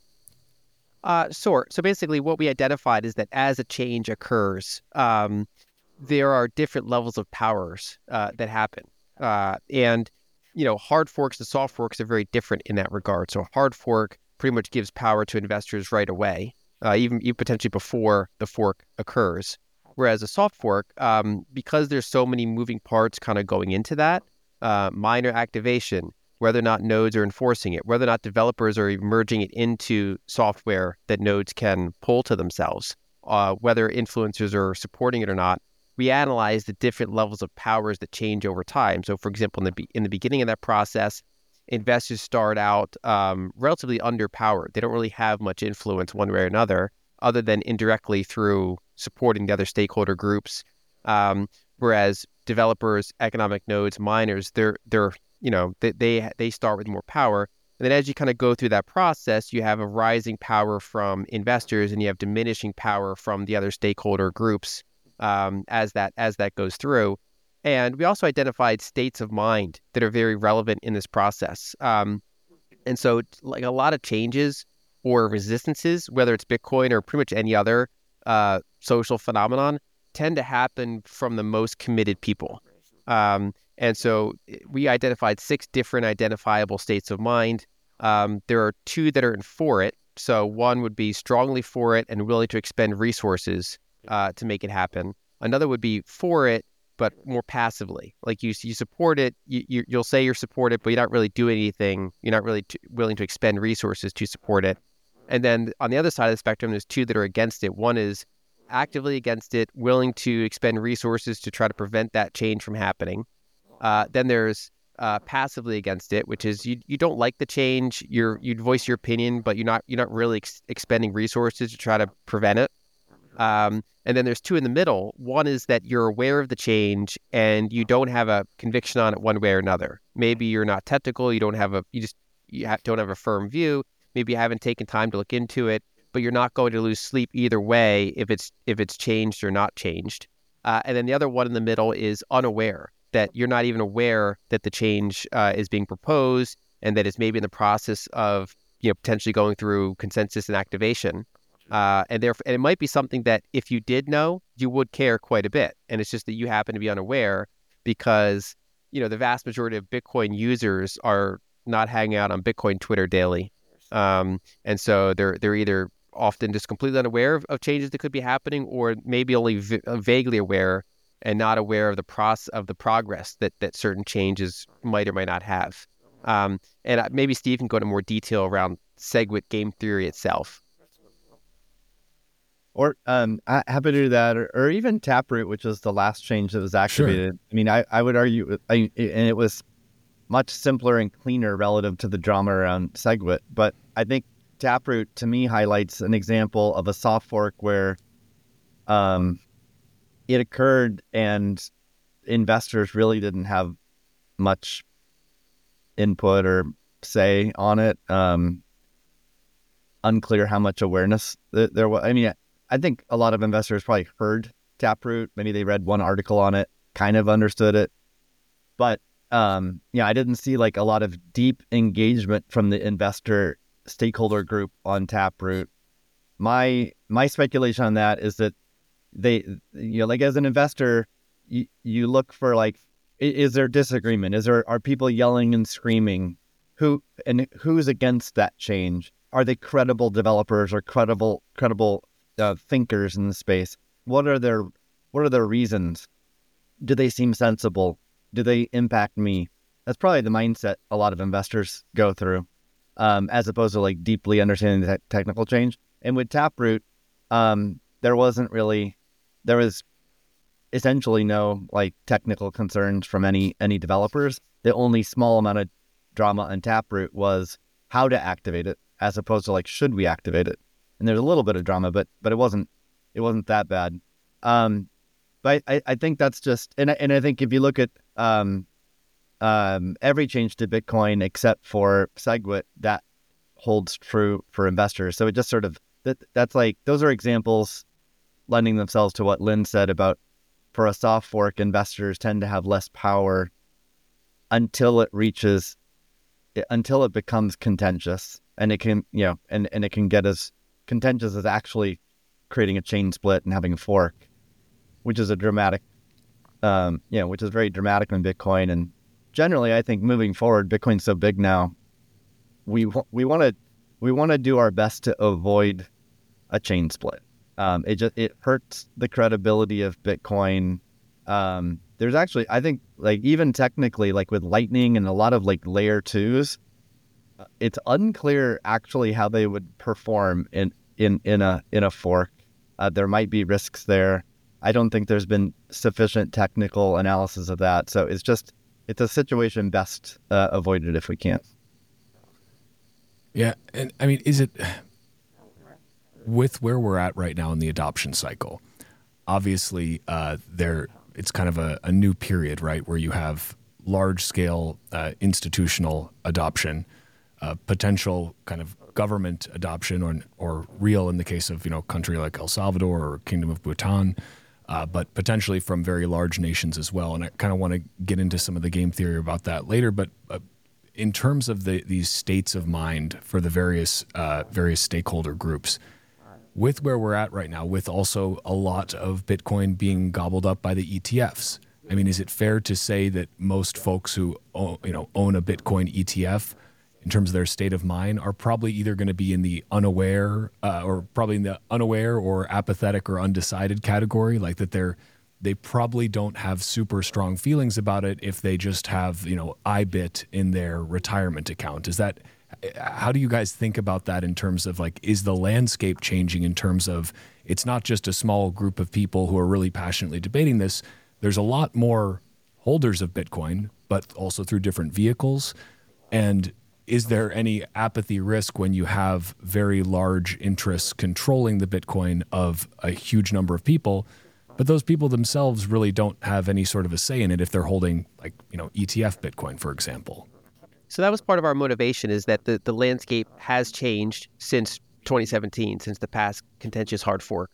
Sure. So basically what we identified is that as a change occurs, there are different levels of powers that happen. And hard forks and soft forks are very different in that regard. So a hard fork pretty much gives power to investors right away, even potentially before the fork occurs. Whereas a soft fork, because there's so many moving parts kind of going into that, miner activation, whether or not nodes are enforcing it, whether or not developers are merging it into software that nodes can pull to themselves, whether influencers are supporting it or not, we analyze the different levels of powers that change over time. So, for example, in the beginning of that process, investors start out relatively underpowered. They don't really have much influence one way or another, other than indirectly through supporting the other stakeholder groups. Whereas developers, economic nodes, miners, they start with more power. And then as you kind of go through that process, you have a rising power from investors and you have diminishing power from the other stakeholder groups as that goes through. And we also identified states of mind that are very relevant in this process. And so like a lot of changes or resistances, whether it's Bitcoin or pretty much any other social phenomenon, tend to happen from the most committed people. And so we identified 6 different identifiable states of mind. There are 2 that are in for it. So one would be strongly for it and willing to expend resources to make it happen. Another would be for it, but more passively. Like you support it, you'll say you're supportive, but you're not really doing anything. You're not really willing to expend resources to support it. And then on the other side of the spectrum, there's 2 that are against it. One is actively against it, willing to expend resources to try to prevent that change from happening. Then there's passively against it, which is you don't like the change, you'd voice your opinion, but you're not really expending resources to try to prevent it. And then there's two in the middle. One is that you're aware of the change and you don't have a conviction on it one way or another. Maybe you're not technical, don't have a firm view. Maybe you haven't taken time to look into it, but you're not going to lose sleep either way if it's changed or not changed. And then the other one in the middle is unaware, that you're not even aware that the change is being proposed and that it's maybe in the process of potentially going through consensus and activation. And it might be something that if you did know, you would care quite a bit. And it's just that you happen to be unaware because, the vast majority of Bitcoin users are not hanging out on Bitcoin Twitter daily. And so they're either often just completely unaware of changes that could be happening, or maybe only vaguely aware and not aware of the progress that certain changes might or might not have. And maybe Steve can go into more detail around SegWit game theory itself. Or I'm happy to do that, or even Taproot, which is the last change that was activated. Sure. I mean, I would argue, and it was much simpler and cleaner relative to the drama around SegWit. But I think Taproot, to me, highlights an example of a soft fork where it occurred and investors really didn't have much input or say on it. Unclear how much awareness there was. I mean, I think a lot of investors probably heard Taproot. Maybe they read one article on it, kind of understood it. But I didn't see like a lot of deep engagement from the investor stakeholder group on Taproot. My speculation on that is that they, like as an investor, you look for like, is there disagreement? Are people yelling and screaming? Who's against that change? Are they credible developers or credible thinkers in the space? What are their reasons? Do they seem sensible? Do they impact me? That's probably the mindset a lot of investors go through, as opposed to like deeply understanding the technical change. And with Taproot, there was essentially no like technical concerns from any developers. The only small amount of drama on Taproot was how to activate it, as opposed to like, should we activate it? And there's a little bit of drama, but it wasn't that bad. But I think that's just, and I think if you look at every change to Bitcoin except for SegWit, that holds true for investors. So it just sort of, that's like, those are examples lending themselves to what Lynn said about, for a soft fork, investors tend to have less power until it becomes contentious, and it can, and it can get as contentious as actually creating a chain split and having a fork, which is a dramatic, which is very dramatic in Bitcoin. And generally, I think moving forward, Bitcoin's so big now, we want to do our best to avoid a chain split. It hurts the credibility of Bitcoin. There's actually, I think, like even technically, like with Lightning and a lot of like layer 2s, it's unclear actually how they would perform in a fork. There might be risks there. I don't think there's been sufficient technical analysis of that. So it's a situation best avoided if we can. Yeah, and I mean, is it, with where we're at right now in the adoption cycle, obviously it's kind of a new period, right, where you have large-scale institutional adoption, potential kind of government adoption, or real in the case of country like El Salvador or Kingdom of Bhutan, but potentially from very large nations as well. And I kind of want to get into some of the game theory about that later. But in terms of these states of mind for the various stakeholder groups, with where we're at right now, with also a lot of Bitcoin being gobbled up by the ETFs, I mean, is it fair to say that most folks who own a Bitcoin ETF, in terms of their state of mind, are probably either going to be in the unaware, or apathetic or undecided category, like that they probably don't have super strong feelings about it if they just have IBIT in their retirement account? How do you guys think about that in terms of like, is the landscape changing in terms of it's not just a small group of people who are really passionately debating this. There's a lot more holders of Bitcoin, but also through different vehicles. And is there any apathy risk when you have very large interests controlling the Bitcoin of a huge number of people, but those people themselves really don't have any sort of a say in it if they're holding ETF Bitcoin, for example? So that was part of our motivation, is that the landscape has changed since 2017, since the past contentious soft fork,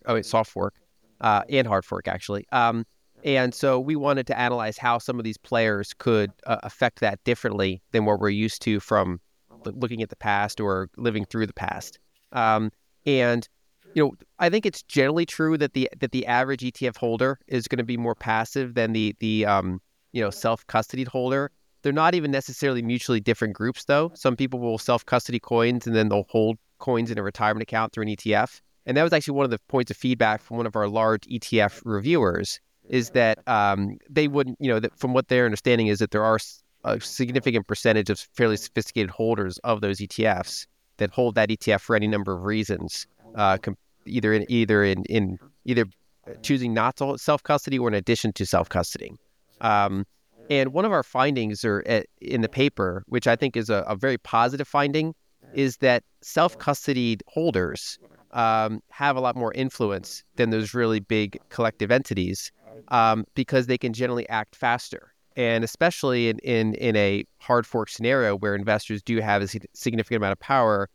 and hard fork, actually. And so we wanted to analyze how some of these players could affect that differently than what we're used to from looking at the past or living through the past. And I think it's generally true that the average ETF holder is going to be more passive than the self-custodied holder. They're not even necessarily mutually different groups, though. Some people will self-custody coins and then they'll hold coins in a retirement account through an ETF. And that was actually one of the points of feedback from one of our large ETF reviewers, is that they wouldn't, that from what their understanding is that there are a significant percentage of fairly sophisticated holders of those ETFs that hold that ETF for any number of reasons, either choosing not to self-custody or in addition to self-custody. And one of our findings in the paper, which I think is a very positive finding, is that self-custodied holders have a lot more influence than those really big collective entities, because they can generally act faster. And especially in a hard fork scenario where investors do have a significant amount of power,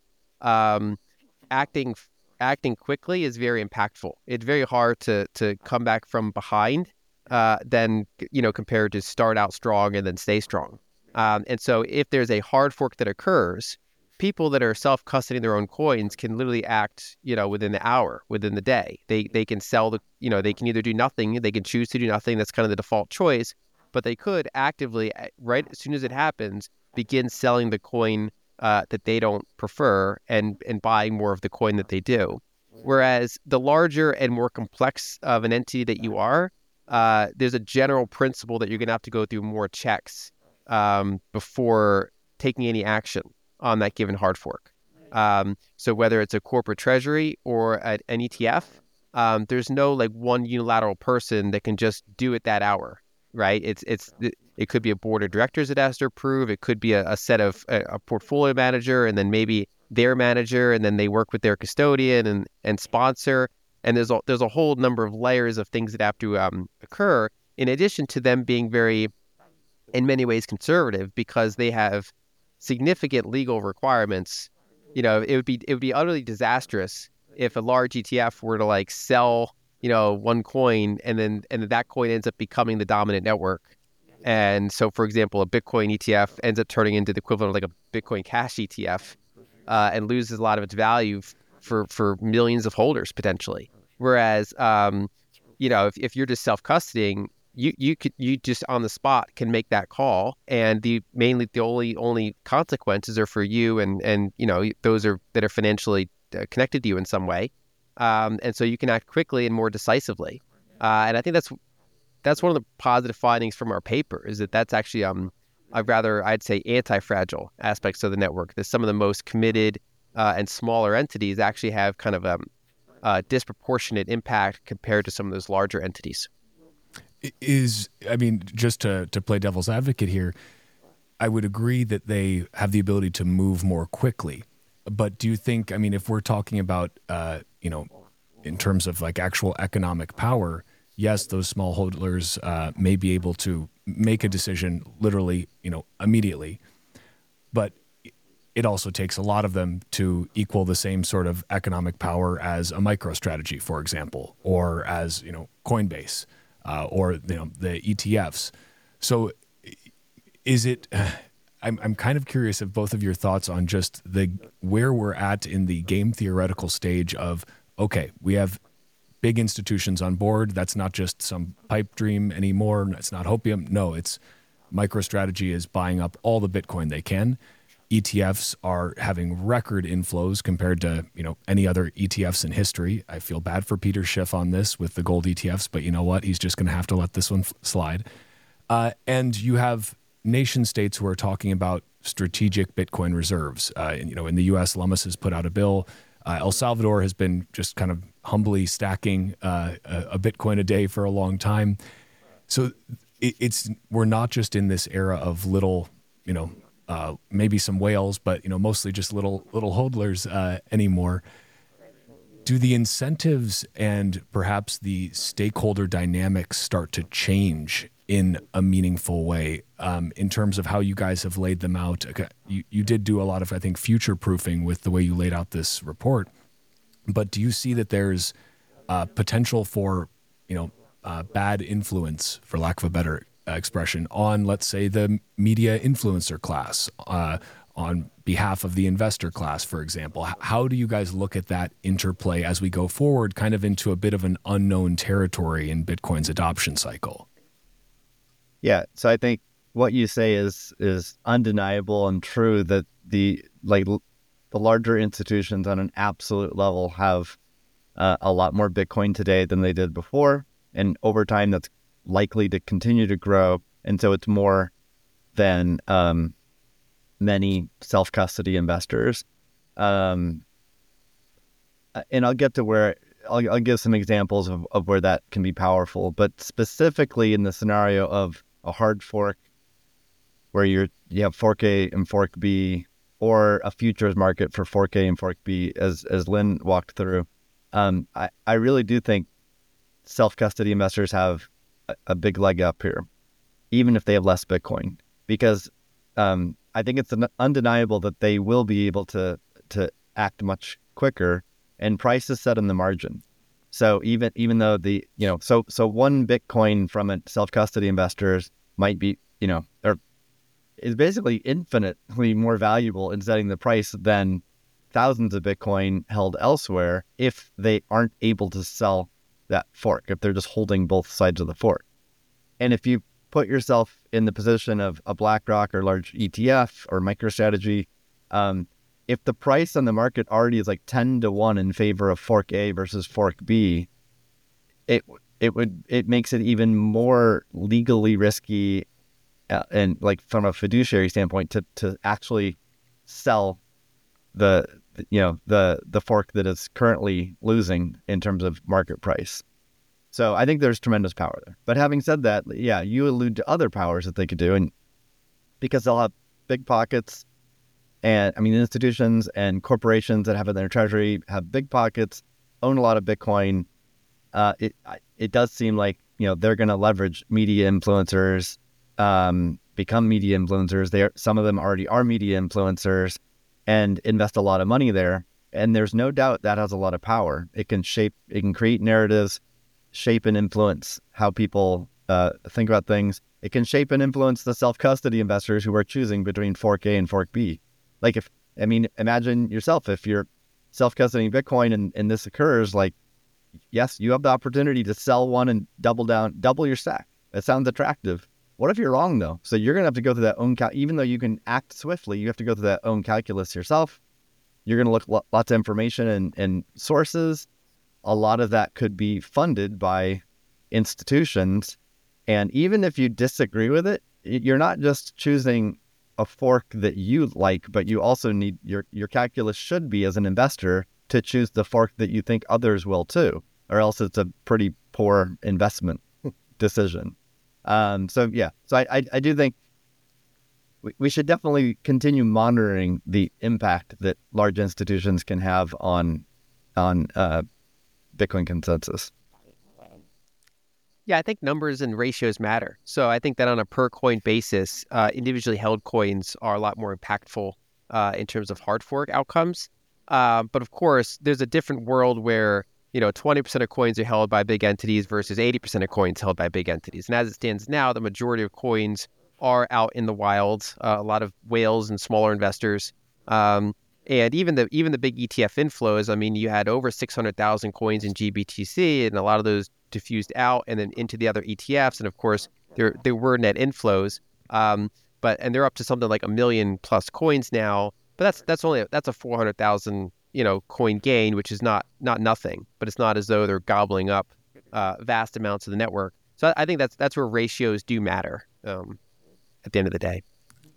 acting quickly is very impactful. It's very hard to come back from behind than compared to start out strong and then stay strong. And so if there's a hard fork that occurs, people that are self-custodying their own coins can literally act, within the hour, within the day. They can sell they can either do nothing, they can choose to do nothing. That's kind of the default choice, but they could actively, right as soon as it happens, begin selling the coin that they don't prefer and buying more of the coin that they do. Whereas the larger and more complex of an entity that you are, there's a general principle that you're going to have to go through more checks before taking any action on that given hard fork. So whether it's a corporate treasury or an ETF, there's no one unilateral person that can just do it that hour, right? It could be a board of directors that has to approve. It could be a set of a portfolio manager, and then maybe their manager, and then they work with their custodian and sponsor. And there's a whole number of layers of things that have to occur, in addition to them being very, in many ways, conservative, because they have significant legal requirements. It would be utterly disastrous if a large ETF were to sell one coin and that coin ends up becoming the dominant network. And so, for example, a Bitcoin ETF ends up turning into the equivalent of a Bitcoin Cash ETF and loses a lot of its value for millions of holders potentially. Whereas, if you're just self-custodying, you just on the spot can make that call, and the only consequences are for you and those that are financially connected to you in some way, and so you can act quickly and more decisively. And I think that's one of the positive findings from our paper, is that's actually I'd say anti-fragile aspects of the network. That some of the most committed and smaller entities actually have kind of a disproportionate impact compared to some of those larger entities. Just to play devil's advocate here, I would agree that they have the ability to move more quickly. But do you think, if we're talking about, in terms of actual economic power, yes, those small holders may be able to make a decision literally, immediately. But it also takes a lot of them to equal the same sort of economic power as a MicroStrategy, for example, or as, Coinbase. Or the ETFs. So is it, I'm kind of curious of both of your thoughts on just where we're at in the game theoretical stage of, okay, we have big institutions on board. That's not just some pipe dream anymore. It's not hopium. No, it's MicroStrategy is buying up all the Bitcoin they can. ETFs are having record inflows compared to, any other ETFs in history. I feel bad for Peter Schiff on this with the gold ETFs, but you know what? He's just going to have to let this one slide. And you have nation states who are talking about strategic Bitcoin reserves. In the U.S., Lummis has put out a bill El Salvador has been just kind of humbly stacking a Bitcoin a day for a long time. So we're not just in this era of little, maybe some whales, but mostly just little hodlers anymore. Do the incentives and perhaps the stakeholder dynamics start to change in a meaningful way in terms of how you guys have laid them out? Okay, you did do a lot of, I think, future proofing with the way you laid out this report, but do you see that there's potential for, bad influence, for lack of a better expression, on, let's say, the media influencer class, on behalf of the investor class, for example? How do you guys look at that interplay as we go forward, kind of into a bit of an unknown territory in Bitcoin's adoption cycle? Yeah, so I think what you say is undeniable and true, that the larger institutions on an absolute level have a lot more Bitcoin today than they did before, and over time that's likely to continue to grow. And so it's more than many self-custody investors. And I'll get to where I'll give some examples of where that can be powerful, but specifically in the scenario of a hard fork where you have fork A and fork B, or a futures market for fork A and fork B, as Lynn walked through. I really do think self-custody investors have a big leg up here, even if they have less Bitcoin, because I think it's undeniable that they will be able to act much quicker, and price is set in the margin. So even though so one Bitcoin from a self-custody investors might be, or is basically infinitely more valuable in setting the price than thousands of Bitcoin held elsewhere, if they aren't able to sell that fork, if they're just holding both sides of the fork. And if you put yourself in the position of a BlackRock or large ETF or MicroStrategy, if the price on the market already is like 10-1 in favor of fork A versus fork B, it makes it even more legally risky, and like from a fiduciary standpoint, to actually sell the fork that is currently losing in terms of market price. So I think there's tremendous power there. But having said that, yeah, you allude to other powers that they could do, and because they'll have big pockets, and institutions and corporations that have it in their treasury have big pockets, own a lot of Bitcoin. It does seem like they're going to leverage media influencers, become media influencers. Some of them already are media influencers, and invest a lot of money there. And there's no doubt that has a lot of power. It can create narratives, shape and influence how people think about things. It can shape and influence the self-custody investors who are choosing between fork A and fork B. Imagine yourself, if you're self-custodying Bitcoin and this occurs, yes, you have the opportunity to sell one and double your stack. That sounds attractive. What if you're wrong, though? So you're going to have to go through that own, even though you can act swiftly, you have to go through that own calculus yourself. You're going to look lots of information and sources. A lot of that could be funded by institutions. And even if you disagree with it, you're not just choosing a fork that you like, but you also need your calculus should be, as an investor, to choose the fork that you think others will too, or else it's a pretty poor investment decision. So I do think we should definitely continue monitoring the impact that large institutions can have on Bitcoin consensus. Yeah, I think numbers and ratios matter. So I think that on a per coin basis, individually held coins are a lot more impactful in terms of hard fork outcomes. But of course, there's a different world where 20% of coins are held by big entities versus 80% of coins held by big entities. And as it stands now, the majority of coins are out in the wild. A lot of whales and smaller investors. And even the big ETF inflows. You had over 600,000 coins in GBTC, and a lot of those diffused out and then into the other ETFs. And of course, there were net inflows. And they're up to something like 1 million plus coins now. But that's a 400,000 coin gain, which is not nothing. But it's not as though they're gobbling up vast amounts of the network. So I think that's where ratios do matter at the end of the day.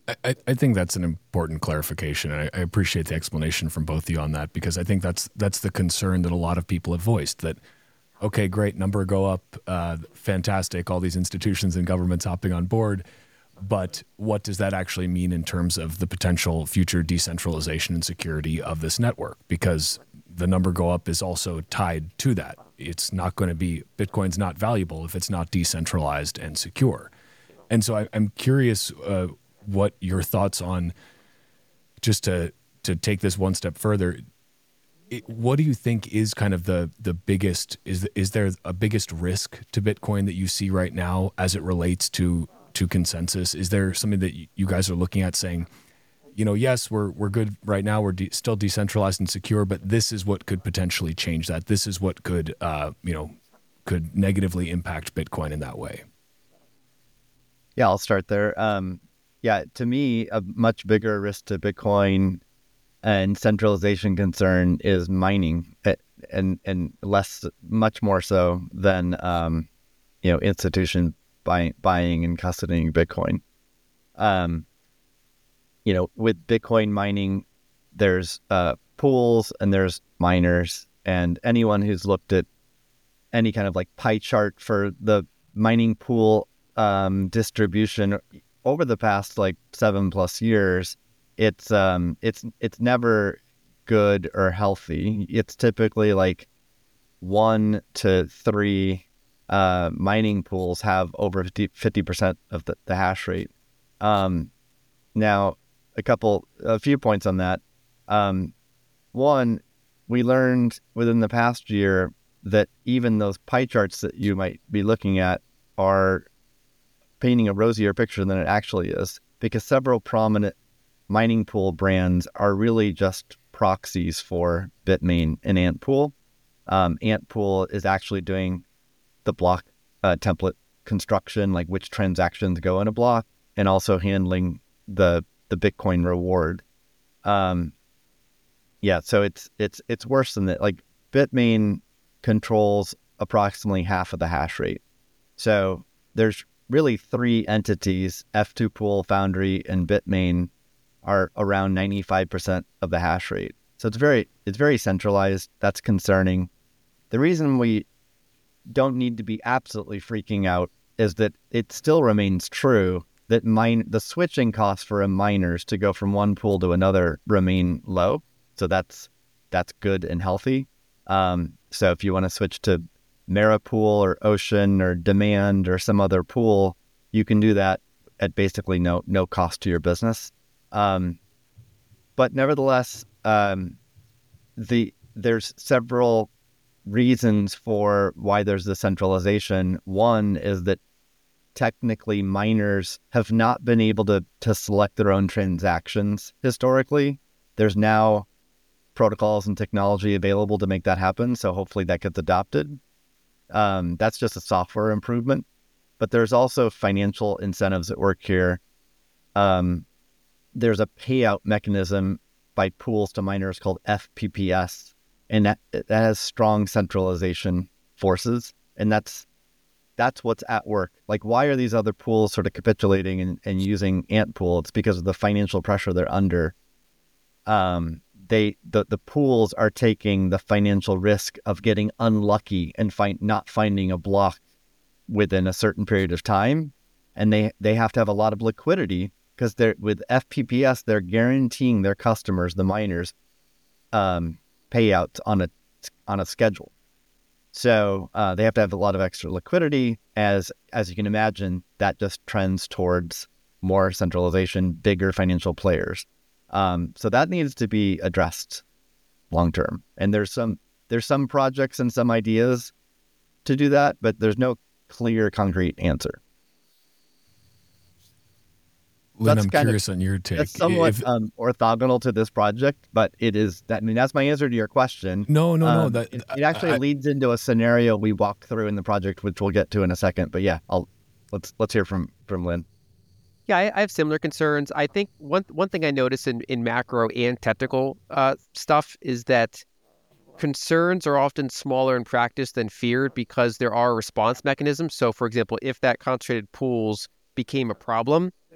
I think that's an important clarification, and I appreciate the explanation from both of you on that, because I think that's the concern that a lot of people have voiced, that, okay, great, number go up, fantastic, all these institutions and governments hopping on board, but what does that actually mean in terms of the potential future decentralization and security of this network? Because the number go up is also tied to that. It's not going to be, Bitcoin's not valuable if it's not decentralized and secure. And so I'm curious what your thoughts on, just to take this one step further, what do you think is kind of the biggest, is there a biggest risk to Bitcoin that you see right now as it relates to consensus? Is there something that you guys are looking at saying, yes, we're good right now, we're still decentralized and secure, but this is what could potentially change that. This is what could could negatively impact Bitcoin in that way? Yeah, I'll start there. To me, a much bigger risk to Bitcoin and centralization concern is mining, and much more so than institution buying and custodying Bitcoin. With Bitcoin mining, there's pools and there's miners, and anyone who's looked at any kind of like pie chart for the mining pool distribution over the past like 7+ years, it's never good or healthy. It's typically like 1 to 3 mining pools have over 50% of the hash rate. Now, a few points on that. One, we learned within the past year that even those pie charts that you might be looking at are painting a rosier picture than it actually is, because several prominent mining pool brands are really just proxies for Bitmain and Antpool. Antpool is actually doing the block template construction, like which transactions go in a block, and also handling the Bitcoin reward. So it's worse than that. Like Bitmain controls approximately half of the hash rate. So there's really 3 entities, F2 Pool, Foundry, and Bitmain, are around 95% of the hash rate. So it's very centralized. That's concerning. The reason we don't need to be absolutely freaking out is that it still remains true that the switching costs for miners to go from one pool to another remain low. So that's good and healthy. So if you want to switch to Marapool or Ocean or Demand or some other pool, you can do that at basically no cost to your business. But nevertheless, there's several reasons for why there's the centralization. One is that technically miners have not been able to select their own transactions historically. There's now protocols and technology available to make that happen, so hopefully that gets adopted. That's just a software improvement, but there's also financial incentives at work here. There's a payout mechanism by pools to miners called FPPS, and that has strong centralization forces, and that's what's at work. Like, why are these other pools sort of capitulating and using Antpool? It's because of the financial pressure they're under. The pools are taking the financial risk of getting unlucky and not finding a block within a certain period of time, and they have to have a lot of liquidity, because with FPPS they're guaranteeing their customers, the miners, payouts on a schedule. So they have to have a lot of extra liquidity. As you can imagine, that just trends towards more centralization, bigger financial players. So that needs to be addressed long term. And there's some projects and some ideas to do that, but there's no clear, concrete answer. Lynn, I'm curious on your take. That's somewhat orthogonal to this project, but it is that. I mean, that's my answer to your question. No. It actually leads into a scenario we walk through in the project, which we'll get to in a second. But yeah, let's hear from Lynn. Yeah, I have similar concerns. I think one thing I notice in macro and technical stuff is that concerns are often smaller in practice than feared, because there are response mechanisms. So, for example, if that concentrated pools became a problem,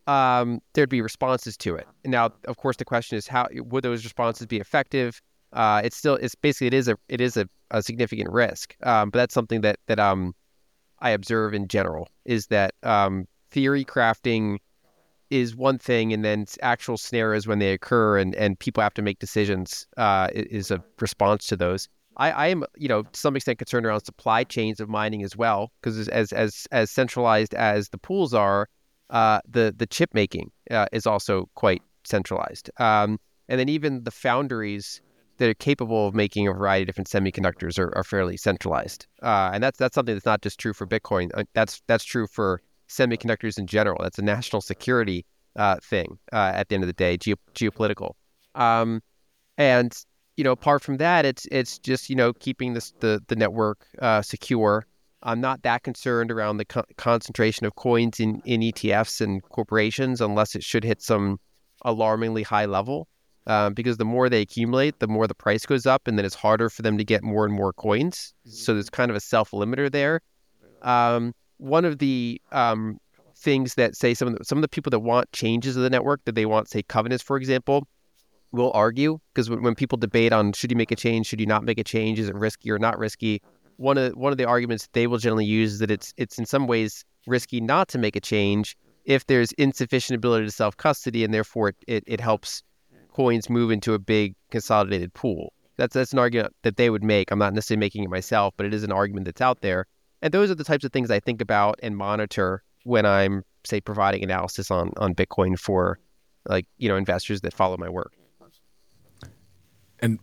there'd be responses to it. And now, of course, the question is how would those responses be effective? It is a significant risk. But that's something that I observe in general is that theory crafting is one thing, and then actual scenarios when they occur and people have to make decisions is a response to those. I am, to some extent concerned around supply chains of mining as well, because as centralized as the pools are, the chip making is also quite centralized. And then even the foundries that are capable of making a variety of different semiconductors are fairly centralized. And that's something that's not just true for Bitcoin. That's true for semiconductors in general. That's a national security thing at the end of the day, geopolitical. And apart from that, it's just keeping the network secure. I'm not that concerned around the concentration of coins in ETFs and corporations unless it should hit some alarmingly high level. Because the more they accumulate, the more the price goes up, and then it's harder for them to get more and more coins. So there's kind of a self-limiter there. One of the things that say some of the people that want changes of the network, that they want, say, covenants, for example, will argue, because when people debate on should you make a change, should you not make a change, is it risky or not risky, one of the arguments they will generally use is that it's in some ways risky not to make a change if there's insufficient ability to self-custody, and therefore it helps coins move into a big consolidated pool. That's an argument that they would make. I'm not necessarily making it myself, but it is an argument that's out there. And those are the types of things I think about and monitor when I'm, say, providing analysis on Bitcoin for investors that follow my work. And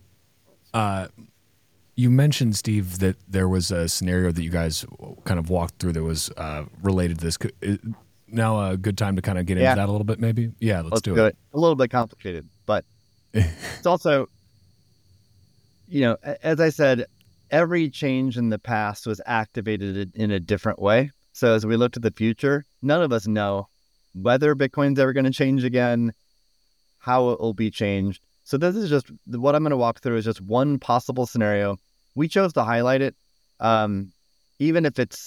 you mentioned, Steve, that there was a scenario that you guys kind of walked through that was related to this. Now a good time to kind of get into that a little bit, maybe? Yeah, let's do it. A little bit complicated, but it's also, as I said, every change in the past was activated in a different way. So as we look to the future, none of us know whether Bitcoin's ever going to change again, how it will be changed. So this is just what I'm going to walk through is just one possible scenario. We chose to highlight it, even if it's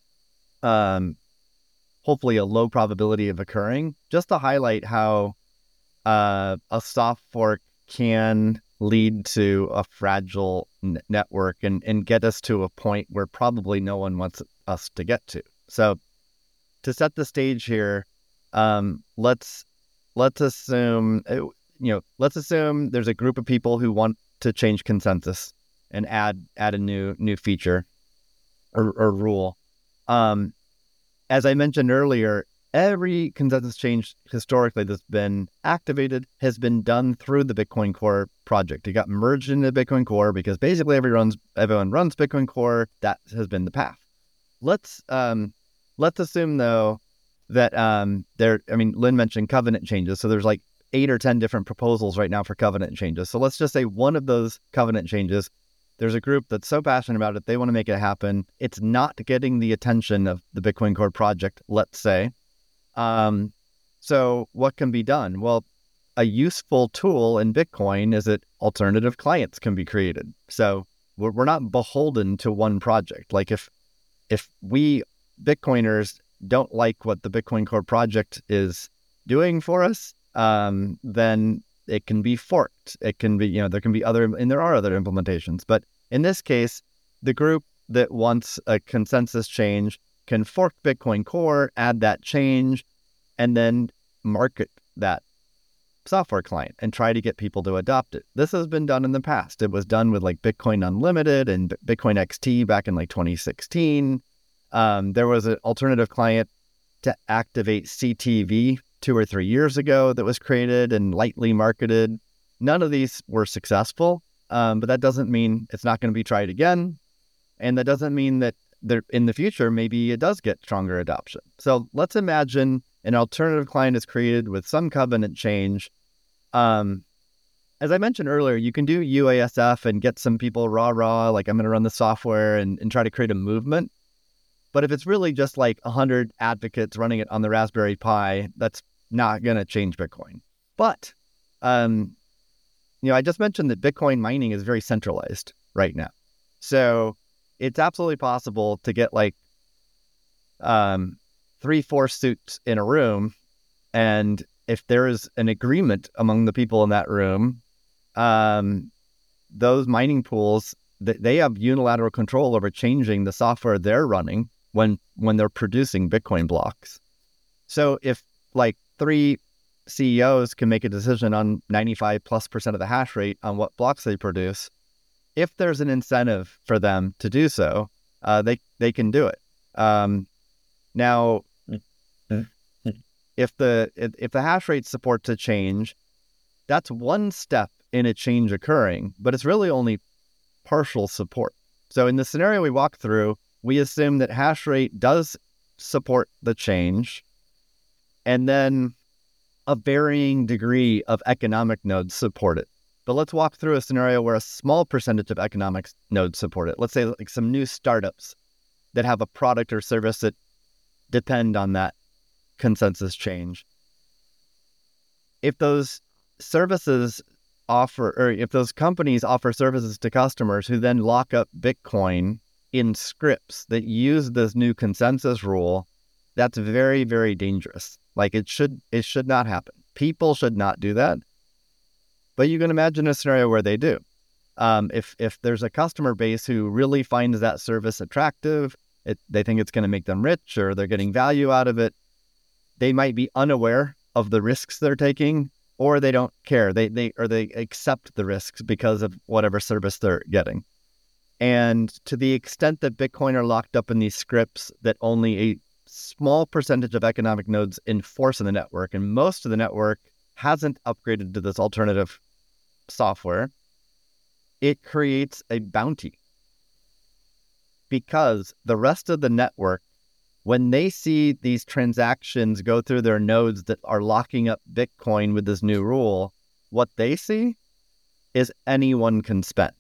hopefully a low probability of occurring, just to highlight how a soft fork can lead to a fragile network and get us to a point where probably no one wants us to get to. So to set the stage here, let's assume there's a group of people who want to change consensus and add a new feature or rule. As I mentioned earlier, every consensus change historically that's been activated has been done through the Bitcoin Core project. It got merged into Bitcoin Core because basically everyone runs Bitcoin Core. That has been the path. Let's assume though that Lynn mentioned covenant changes. So there's like 8 or 10 different proposals right now for covenant changes. So let's just say one of those covenant changes, there's a group that's so passionate about it, they want to make it happen. It's not getting the attention of the Bitcoin Core project, let's say. So what can be done? Well, a useful tool in Bitcoin is that alternative clients can be created. So we're not beholden to one project. Like if we Bitcoiners don't like what the Bitcoin Core project is doing for us, then it can be forked. It can be, there can be there are other implementations. But in this case, the group that wants a consensus change can fork Bitcoin Core, add that change, and then market that software client and try to get people to adopt it. This has been done in the past. It was done with like Bitcoin Unlimited and Bitcoin XT back in like 2016. There was an alternative client to activate CTV 2 or 3 years ago that was created and lightly marketed. None of these were successful, but that doesn't mean it's not going to be tried again. And that doesn't mean that in the future, maybe it does get stronger adoption. So let's imagine an alternative client is created with some covenant change. As I mentioned earlier, you can do UASF and get some people rah, like I'm going to run the software and try to create a movement. But if it's really just like 100 advocates running it on the Raspberry Pi, that's not going to change Bitcoin. But, I just mentioned that Bitcoin mining is very centralized right now. So it's absolutely possible to get like 3-4 suits in a room And if there is an agreement among the people in that room, those mining pools, they have unilateral control over changing the software they're running when they're producing Bitcoin blocks. So if like 3 CEOs can make a decision on 95+% of the hash rate on what blocks they produce, if there's an incentive for them to do so, they can do it. Now, if the hash rate supports a change, that's one step in a change occurring, but it's really only partial support. So in the scenario we walk through, we assume that hash rate does support the change, and then a varying degree of economic nodes support it. But let's walk through a scenario where a small percentage of economic nodes support it. Let's say like some new startups that have a product or service that depend on that consensus change. If those services offer, or if those companies offer services to customers who then lock up Bitcoin in scripts that use this new consensus rule, that's very, very dangerous. Like it should not happen. People should not do that. But you can imagine a scenario where they do. If there's a customer base who really finds that service attractive, they think it's going to make them rich, or they're getting value out of it, they might be unaware of the risks they're taking, or they don't care. They accept the risks because of whatever service they're getting. And to the extent that Bitcoin are locked up in these scripts that only a small percentage of economic nodes enforce in the network, and most of the network hasn't upgraded to this alternative software, it creates a bounty. Because the rest of the network, when they see these transactions go through their nodes that are locking up Bitcoin with this new rule, what they see is anyone can spend.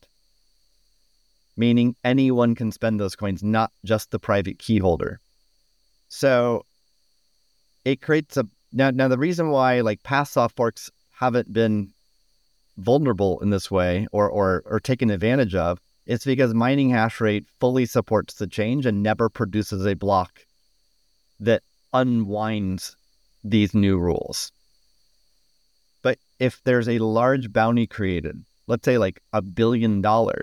Meaning anyone can spend those coins, not just the private key holder. So it creates now the reason why like past soft forks haven't been vulnerable in this way or taken advantage of, it's because mining hash rate fully supports the change and never produces a block that unwinds these new rules. But if there's a large bounty created, let's say like $1 billion,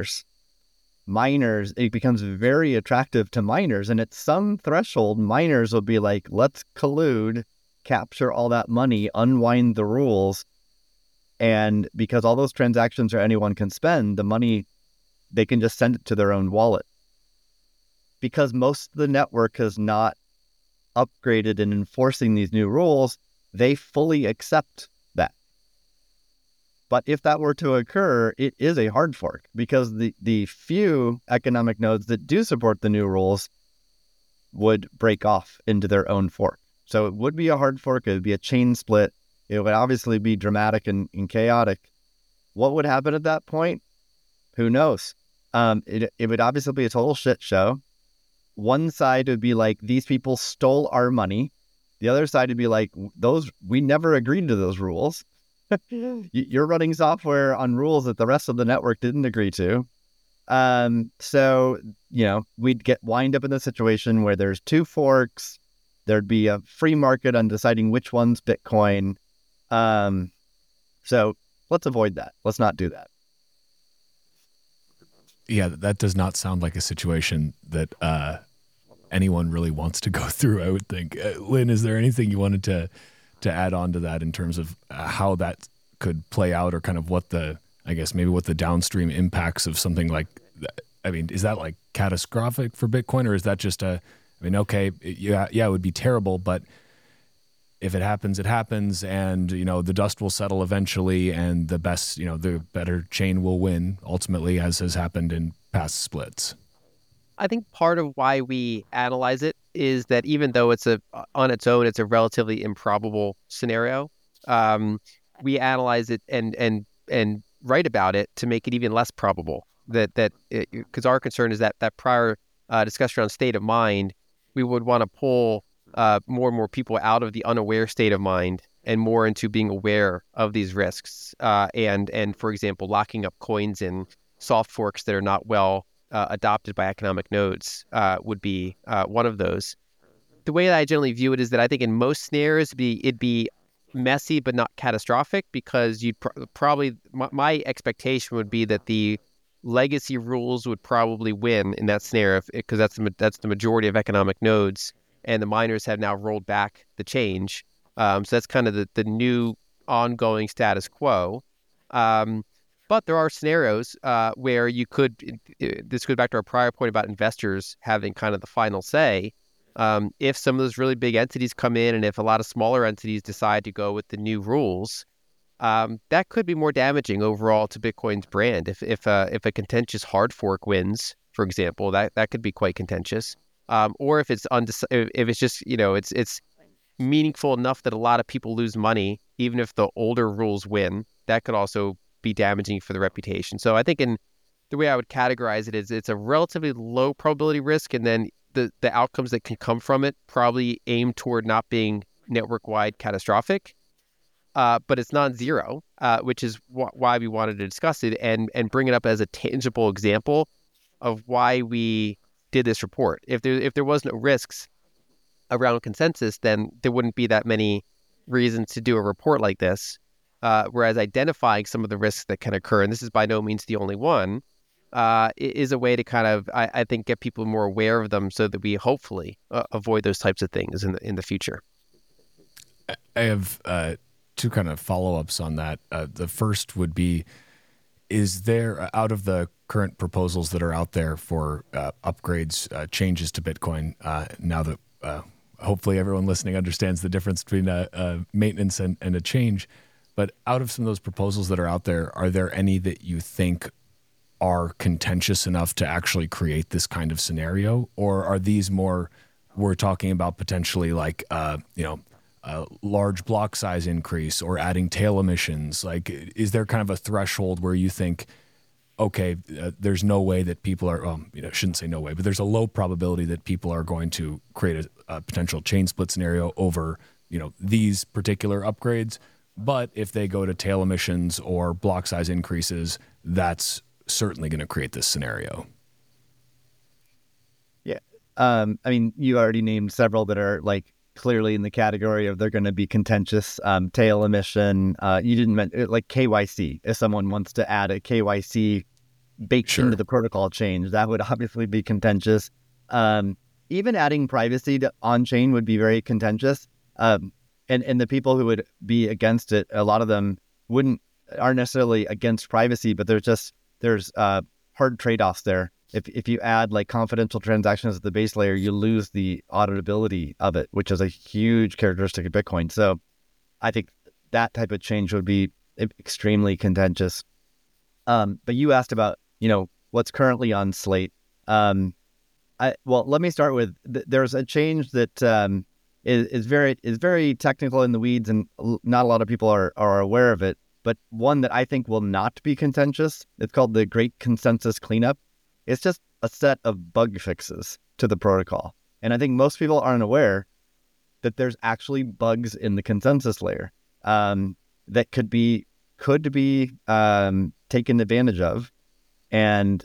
miners, it becomes very attractive to miners. And at some threshold, miners will be like, let's collude, capture all that money, unwind the rules. And because all those transactions are anyone can spend, the money, they can just send it to their own wallet. Because most of the network has not upgraded in enforcing these new rules, they fully accept that. But if that were to occur, it is a hard fork, because the few economic nodes that do support the new rules would break off into their own fork. So it would be a hard fork. It would be a chain split. It would obviously be dramatic and chaotic. What would happen at that point? Who knows? It would obviously be a total shit show. One side would be like, these people stole our money. The other side would be like, we never agreed to those rules. You're running software on rules that the rest of the network didn't agree to. So, we'd wind up in a situation where there's 2 forks. There'd be a free market on deciding which one's Bitcoin. So let's avoid that. Let's not do that. Yeah, that does not sound like a situation that anyone really wants to go through, I would think. Lynn, is there anything you wanted to add on to that in terms of how that could play out, or kind of what the downstream impacts of something like that? I mean, is that like catastrophic for Bitcoin, or is that just it would be terrible, but if it happens, it happens, and the dust will settle eventually, and the better chain will win ultimately, as has happened in past splits. I think part of why we analyze it is that even though on its own, it's a relatively improbable scenario, we analyze it and write about it to make it even less probable. Because our concern is that prior discussion on state of mind, we would want to pull more and more people out of the unaware state of mind and more into being aware of these risks. And for example, locking up coins in soft forks that are not well adopted by economic nodes would be one of those. The way that I generally view it is that I think in most scenarios, it'd be messy but not catastrophic, because you'd probably my expectation would be that the legacy rules would probably win in that scenario, because that's the majority of economic nodes, and the miners have now rolled back the change. So that's kind of the new ongoing status quo. But there are scenarios where you could, this goes back to our prior point about investors having kind of the final say. If some of those really big entities come in, and if a lot of smaller entities decide to go with the new rules, that could be more damaging overall to Bitcoin's brand. If a contentious hard fork wins, for example, that could be quite contentious. Or if it's if it's just, it's meaningful enough that a lot of people lose money, even if the older rules win, that could also be damaging for the reputation. So I think in the way I would categorize it is it's a relatively low probability risk, and then the outcomes that can come from it probably aim toward not being network-wide catastrophic. But it's non-zero, which is why we wanted to discuss it and bring it up as a tangible example of why we did this report. If there was no risks around consensus, then there wouldn't be that many reasons to do a report like this. Whereas identifying some of the risks that can occur, and this is by no means the only one, is a way to kind of, I think, get people more aware of them, so that we hopefully avoid those types of things in the future. I have two kind of follow-ups on that. The first would be, is there, out of the current proposals that are out there for upgrades, changes to Bitcoin, now that hopefully everyone listening understands the difference between a maintenance and a change, but out of some of those proposals that are out there, are there any that you think are contentious enough to actually create this kind of scenario? Or are these more, we're talking about potentially like, a large block size increase or adding tail emissions? Like, is there kind of a threshold where you think, okay, there's no way that people are, shouldn't say no way, but there's a low probability that people are going to create a potential chain split scenario over, these particular upgrades. But if they go to tail emissions or block size increases, that's certainly going to create this scenario. Yeah. You already named several that are like clearly in the category of they're going to be contentious. Tail emission. You didn't mention like KYC. If someone wants to add a KYC baked into the protocol change, that would obviously be contentious. Even adding privacy to on-chain would be very contentious. And the people who would be against it, a lot of them aren't necessarily against privacy, but there's hard trade-offs there. If you add like confidential transactions at the base layer, you lose the auditability of it, which is a huge characteristic of Bitcoin. So I think that type of change would be extremely contentious. But you asked about, what's currently on slate. Let me start with, there's a change that is very technical in the weeds, and not a lot of people are aware of it, but one that I think will not be contentious. It's called the Great Consensus Cleanup. It's just a set of bug fixes to the protocol. And I think most people aren't aware that there's actually bugs in the consensus layer that could be taken advantage of, and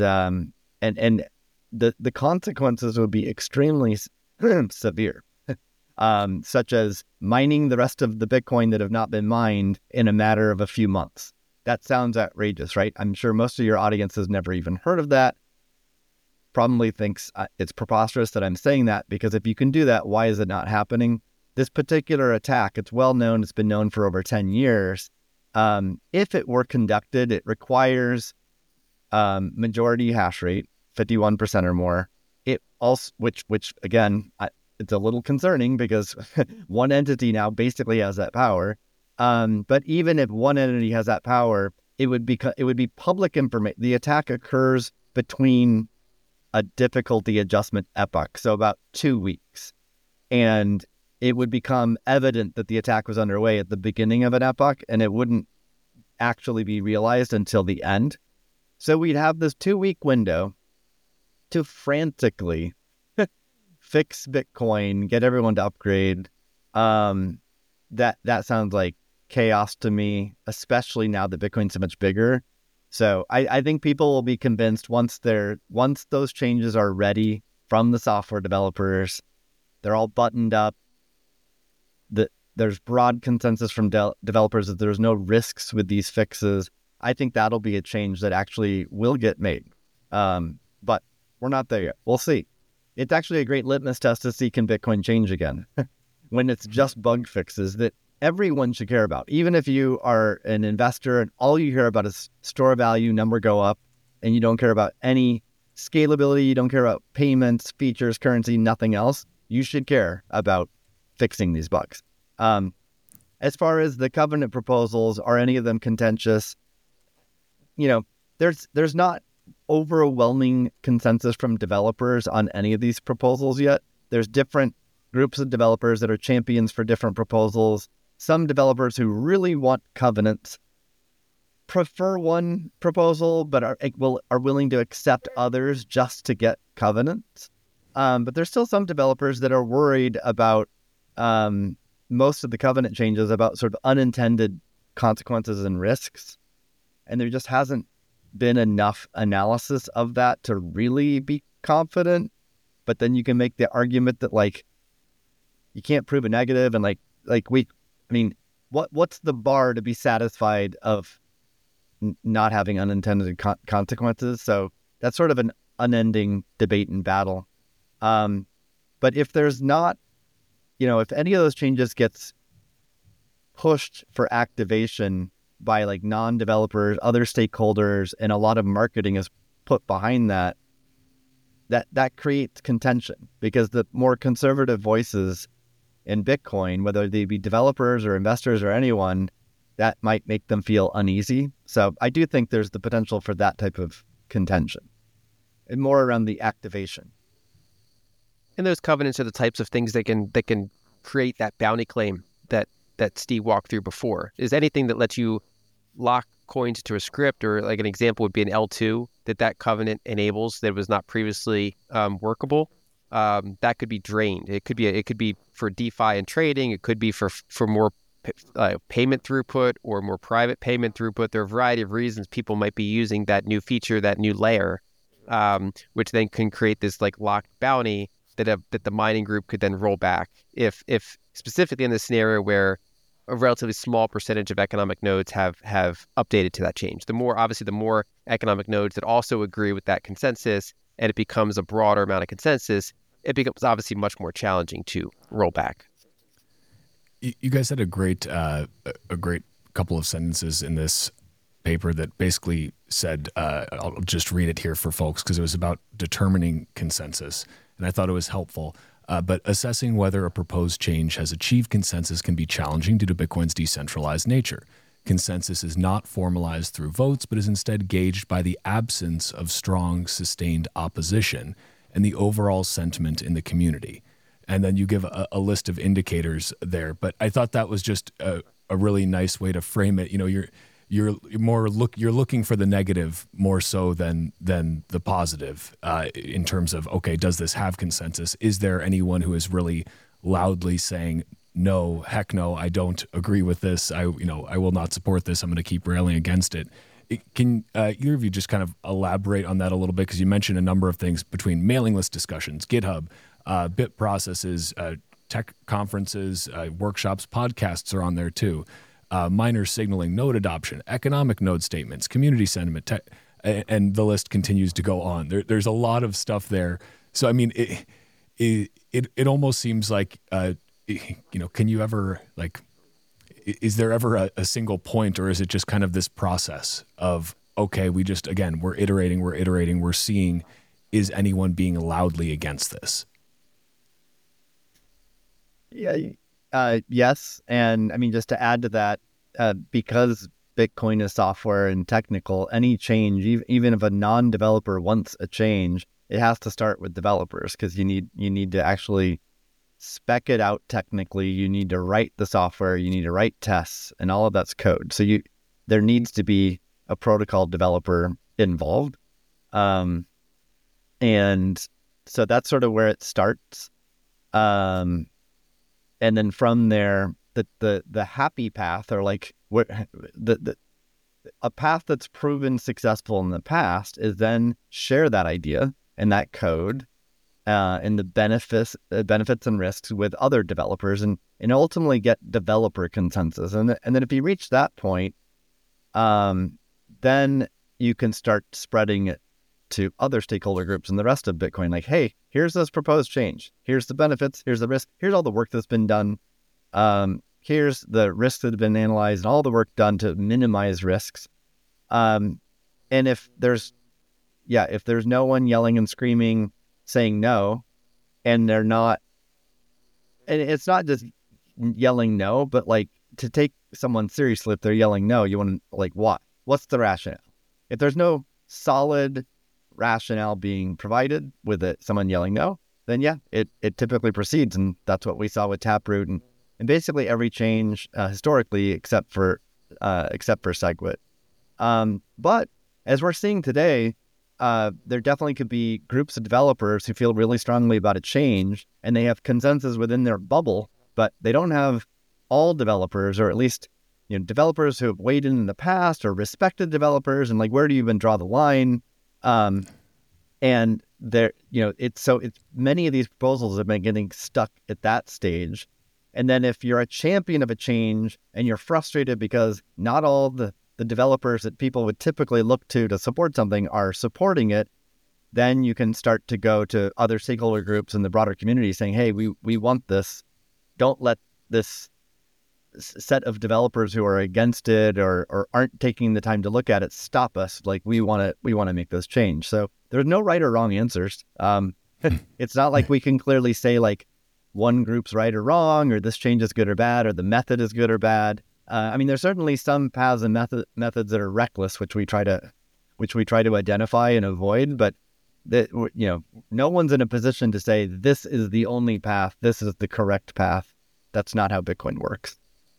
the consequences would be extremely severe, such as mining the rest of the Bitcoin that have not been mined in a matter of a few months. That sounds outrageous, right? I'm sure most of your audience has never even heard of that. Probably thinks it's preposterous that I'm saying that, because if you can do that, why is it not happening? This particular attack, it's well known, it's been known for over 10 years. If it were conducted, it requires majority hash rate, 51% or more. It also, which again, it's a little concerning because one entity now basically has that power. But even if one entity has that power, it would be public information. The attack occurs between a difficulty adjustment epoch, so about 2 weeks. And it would become evident that the attack was underway at the beginning of an epoch, and it wouldn't actually be realized until the end. So we'd have this 2-week window to frantically fix Bitcoin, get everyone to upgrade. That sounds like chaos to me, especially now that Bitcoin's so much bigger. So I think people will be convinced once those changes are ready from the software developers, they're all buttoned up, there's broad consensus from developers that there's no risks with these fixes. I think that'll be a change that actually will get made. But we're not there yet. We'll see. It's actually a great litmus test to see, can Bitcoin change again when it's just bug fixes that everyone should care about. Even if you are an investor and all you hear about is store value, number go up, and you don't care about any scalability, you don't care about payments, features, currency, nothing else, you should care about fixing these bugs. As far as the covenant proposals, are any of them contentious? There's not overwhelming consensus from developers on any of these proposals yet. There's different groups of developers that are champions for different proposals. Some developers who really want covenants prefer one proposal, but are willing to accept others just to get covenants. But there's still some developers that are worried about most of the covenant changes, about sort of unintended consequences and risks. And there just hasn't been enough analysis of that to really be confident. But then you can make the argument that you can't prove a negative, and what's the bar to be satisfied of not having unintended consequences? So that's sort of an unending debate and battle. But if there's not, if any of those changes gets pushed for activation by non-developers, other stakeholders, and a lot of marketing is put behind that creates contention, because the more conservative voices in Bitcoin, whether they be developers or investors or anyone, that might make them feel uneasy. So I do think there's the potential for that type of contention, and more around the activation. And those covenants are the types of things that can create that bounty claim that Steve walked through before. Is anything that lets you lock coins to a script, or an example would be an L2 that covenant enables that was not previously workable. That could be drained. It could be for DeFi and trading. It could be for more payment throughput or more private payment throughput. There are a variety of reasons people might be using that new feature, that new layer, which then can create this locked bounty that the mining group could then roll back if specifically in the scenario where a relatively small percentage of economic nodes have updated to that change. The more economic nodes that also agree with that consensus, and it becomes a broader amount of consensus, it becomes obviously much more challenging to roll back. You guys had a great couple of sentences in this paper that basically said, I'll just read it here for folks because it was about determining consensus, and I thought it was helpful. But assessing whether a proposed change has achieved consensus can be challenging due to Bitcoin's decentralized nature. Consensus is not formalized through votes, but is instead gauged by the absence of strong, sustained opposition and the overall sentiment in the community. And then you give a list of indicators there. But I thought that was just a really nice way to frame it. You're looking for the negative more so than the positive in terms of, okay, does this have consensus? Is there anyone who is really loudly saying, no, heck no, I don't agree with this. I will not support this. I'm going to keep railing against it. Can either of you just kind of elaborate on that a little bit? Because you mentioned a number of things between mailing list discussions, GitHub, bit processes, tech conferences, workshops, podcasts are on there too. Miner signaling, node adoption, economic node statements, community sentiment, and the list continues to go on. There's a lot of stuff there. So, I mean, it almost seems like, can you ever, is there ever a single point, or is it just kind of this process of, okay, we're iterating, we're seeing, is anyone being loudly against this? Yeah. Yes. And I mean, just to add to that, because Bitcoin is software and technical, any change, even if a non-developer wants a change, it has to start with developers, because you need to actually spec it out technically. You need to write the software, you need to write tests, and all of that's code. So there needs to be a protocol developer involved. And so that's sort of where it starts. And then from there, the happy path, or a path that's proven successful in the past, is then share that idea and that code and the benefits and risks with other developers, and ultimately get developer consensus. And then if you reach that point, then you can start spreading it to other stakeholder groups and the rest of Bitcoin. Like, hey, here's this proposed change. Here's the benefits. Here's the risk. Here's all the work that's been done. Here's the risks that have been analyzed and all the work done to minimize risks. And if there's no one yelling and screaming saying no, and they're not, and it's not just yelling no, but like to take someone seriously, if they're yelling no, you want to like, what? What's the rationale? If there's no solid rationale being provided with it, someone yelling no, then yeah, it typically proceeds. And that's what we saw with Taproot and basically every change historically, except for SegWit. But as we're seeing today, there definitely could be groups of developers who feel really strongly about a change and they have consensus within their bubble, but they don't have all developers, or at least developers who have weighed in the past or respected developers, and like, where do you even draw the line? And there, it's many of these proposals have been getting stuck at that stage. And then if you're a champion of a change and you're frustrated because not all the developers that people would typically look to support something are supporting it, then you can start to go to other stakeholder groups in the broader community saying, hey, we want this. Don't let this set of developers who are against it or aren't taking the time to look at it stop us. Like, we want to make this change. So there's no right or wrong answers. It's not like we can clearly say like one group's right or wrong, or this change is good or bad, or the method is good or bad. There's certainly some paths and methods that are reckless, which we try to identify and avoid. But no one's in a position to say this is the only path, this is the correct path. That's not how Bitcoin works.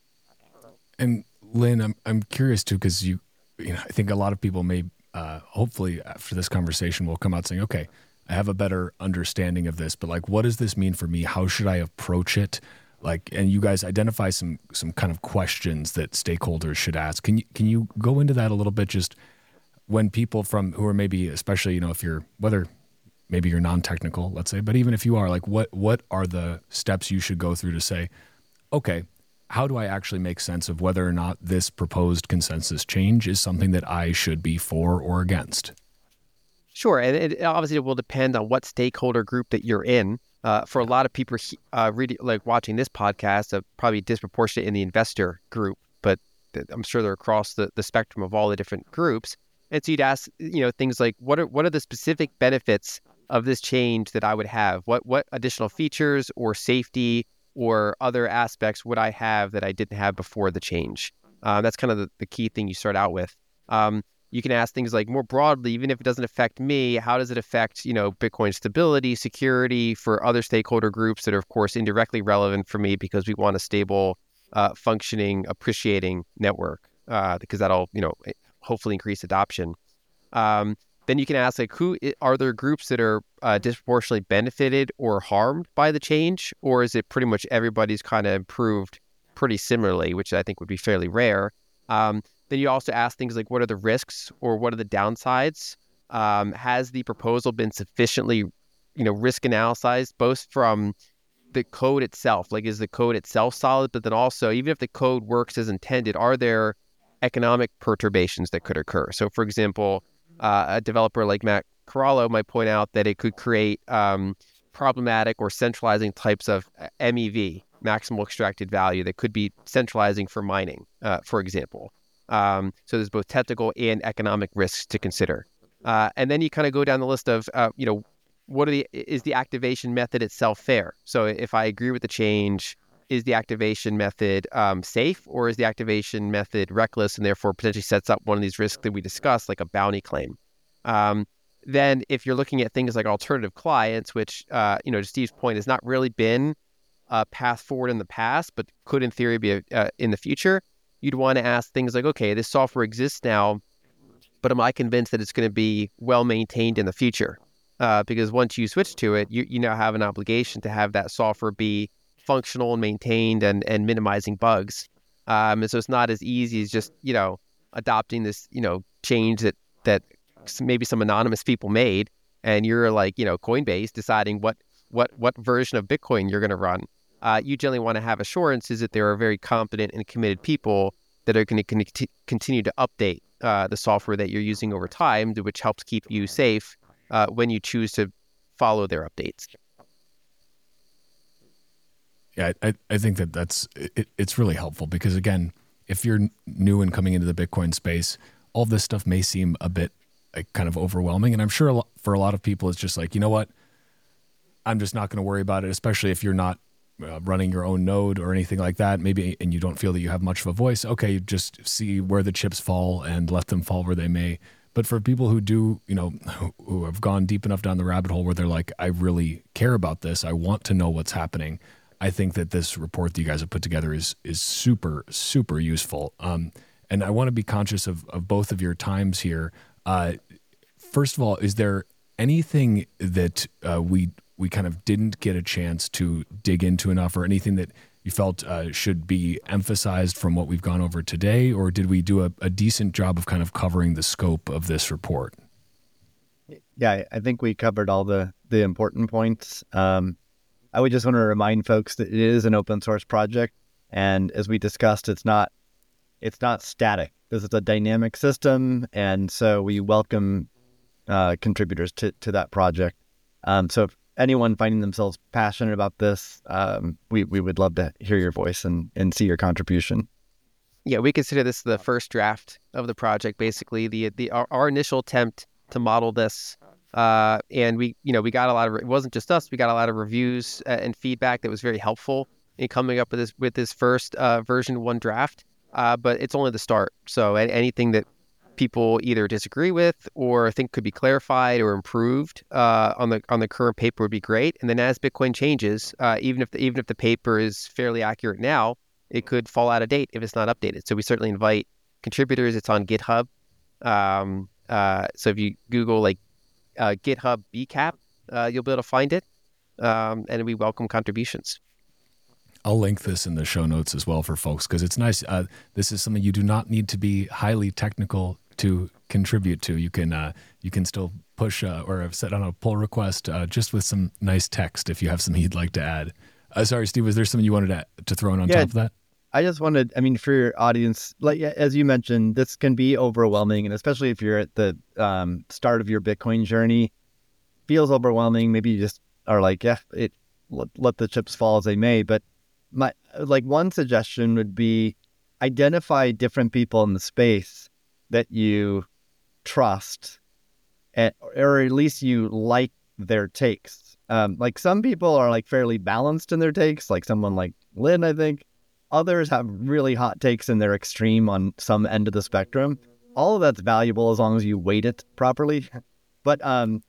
And Lynn, I'm curious too, because I think a lot of people may hopefully after this conversation will come out saying, okay, I have a better understanding of this, but like, what does this mean for me? How should I approach it? Like, and you guys identify some kind of questions that stakeholders should ask. Can you go into that a little bit? Just when people who are maybe, especially, if you're, whether maybe you're non-technical, let's say, but even if you are, like, what are the steps you should go through to say, okay, how do I actually make sense of whether or not this proposed consensus change is something that I should be for or against? Sure, and it obviously will depend on what stakeholder group that you're in. For a lot of people reading, like watching this podcast, probably disproportionate in the investor group, but I'm sure they're across the spectrum of all the different groups. And so you'd ask, things like, what are the specific benefits of this change that I would have? What additional features or safety or other aspects would I have that I didn't have before the change? That's kind of the key thing you start out with. You can ask things like, more broadly, even if it doesn't affect me, how does it affect, Bitcoin stability, security for other stakeholder groups that are, of course, indirectly relevant for me because we want a stable, functioning, appreciating network, because that'll, hopefully increase adoption. Then you can ask, like, are there groups that are disproportionately benefited or harmed by the change? Or is it pretty much everybody's kind of improved pretty similarly, which I think would be fairly rare. Then you also ask things like, what are the risks or what are the downsides? Has the proposal been sufficiently, risk analyzed, both from the code itself? Like, is the code itself solid? But then also, even if the code works as intended, are there economic perturbations that could occur? So, for example, a developer like Matt Corallo might point out that it could create problematic or centralizing types of MEV, maximal extracted value, that could be centralizing for mining, for example. So there's both technical and economic risks to consider. And then you kind of go down the list of, is the activation method itself fair? So if I agree with the change, is the activation method safe, or is the activation method reckless and therefore potentially sets up one of these risks that we discussed, like a bounty claim? Then if you're looking at things like alternative clients, which, to Steve's point, has not really been a path forward in the past, but could in theory be in the future, you'd want to ask things like, okay, this software exists now, but am I convinced that it's going to be well maintained in the future? Because once you switch to it, you now have an obligation to have that software be functional and maintained and minimizing bugs. And so it's not as easy as just, adopting this, change that maybe some anonymous people made. and you're like, Coinbase deciding what version of Bitcoin you're going to run, you generally want to have assurances that there are very competent and committed people that are going to continue to update the software that you're using over time, which helps keep you safe when you choose to follow their updates. Yeah, I think it's really helpful because, again, if you're new and coming into the Bitcoin space, all this stuff may seem a bit kind of overwhelming. And I'm sure for a lot of people, it's just like, you know what, I'm just not going to worry about it, especially if you're not running your own node or anything like that, maybe, and you don't feel that you have much of a voice. Okay, just see where the chips fall and let them fall where they may. But for people who do, who have gone deep enough down the rabbit hole where they're like, I really care about this, I want to know what's happening, I think that this report that you guys have put together is super, super useful. And I want to be conscious of both of your times here. First of all, is there anything that we kind of didn't get a chance to dig into enough, or anything that you felt should be emphasized from what we've gone over today? Or did we do a decent job of kind of covering the scope of this report? Yeah, I think we covered all the important points. I would just want to remind folks that it is an open source project. And as we discussed, it's not static. This is a dynamic system. And so we welcome contributors to that project. So if anyone finding themselves passionate about this, we would love to hear your voice and see your contribution. Yeah, we consider this the first draft of the project, basically our initial attempt to model this. And we got a lot of, it wasn't just us, we got a lot of reviews and feedback that was very helpful in coming up with this first version 1 draft. But it's only the start. So anything that people either disagree with or think could be clarified or improved on the current paper would be great. And then as Bitcoin changes, even if the paper is fairly accurate now, it could fall out of date if it's not updated. So we certainly invite contributors. It's on GitHub. So if you Google GitHub BCAP, you'll be able to find it. And we welcome contributions. I'll link this in the show notes as well for folks, because it's nice. This is something you do not need to be highly technical to contribute to. You can still push or set on a pull request just with some nice text if you have something you'd like to add. Sorry, Steve, was there something you wanted to throw in on top of that? I just wanted, for your audience, as you mentioned, this can be overwhelming, and especially if you're at the start of your Bitcoin journey, feels overwhelming. Maybe you just are like, let the chips fall as they may. But my one suggestion would be identify different people in the space that you trust, or at least you like their takes. Some people are fairly balanced in their takes, like someone like Lynn, I think. Others have really hot takes and they're extreme on some end of the spectrum. All of that's valuable as long as you weight it properly. But so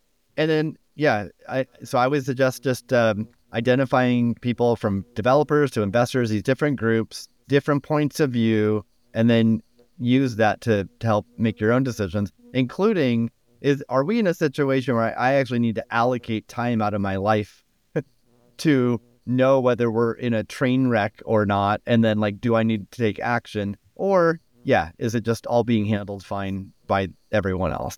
I would suggest just identifying people from developers to investors, these different groups, different points of view, and then use that to help make your own decisions, including are we in a situation where I actually need to allocate time out of my life to know whether we're in a train wreck or not, and then do I need to take action, or is it just all being handled fine by everyone else?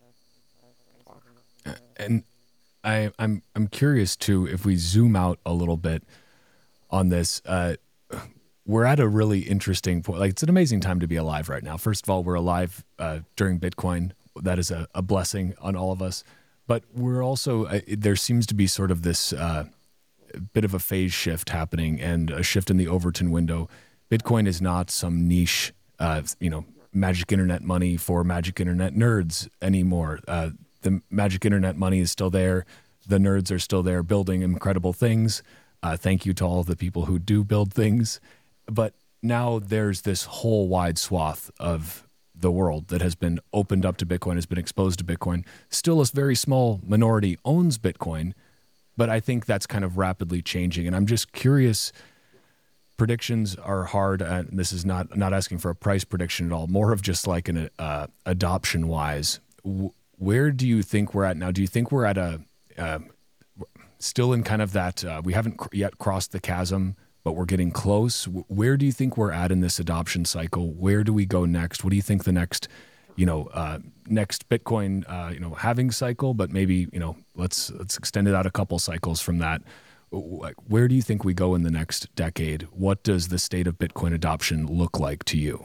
And I'm curious too, if we zoom out a little bit on this, we're at a really interesting point. It's an amazing time to be alive right now. First of all, we're alive during Bitcoin. That is a blessing on all of us. But we're also, there seems to be sort of this bit of a phase shift happening, and a shift in the Overton window. Bitcoin is not some niche, magic internet money for magic internet nerds anymore. The magic internet money is still there. The nerds are still there building incredible things. Thank you to all of the people who do build things. But now there's this whole wide swath of the world that has been opened up to Bitcoin, has been exposed to Bitcoin. Still a very small minority owns Bitcoin, but I think that's kind of rapidly changing. And I'm just curious, predictions are hard. This is not asking for a price prediction at all, more of just an adoption wise. Where do you think we're at now? Do you think we're at still in kind of that, we haven't yet crossed the chasm, but we're getting close? Where do you think we're at in this adoption cycle? Where do we go next? What do you think the next next Bitcoin, halving cycle, but maybe, let's extend it out a couple cycles from that. Where do you think we go in the next decade? What does the state of Bitcoin adoption look like to you?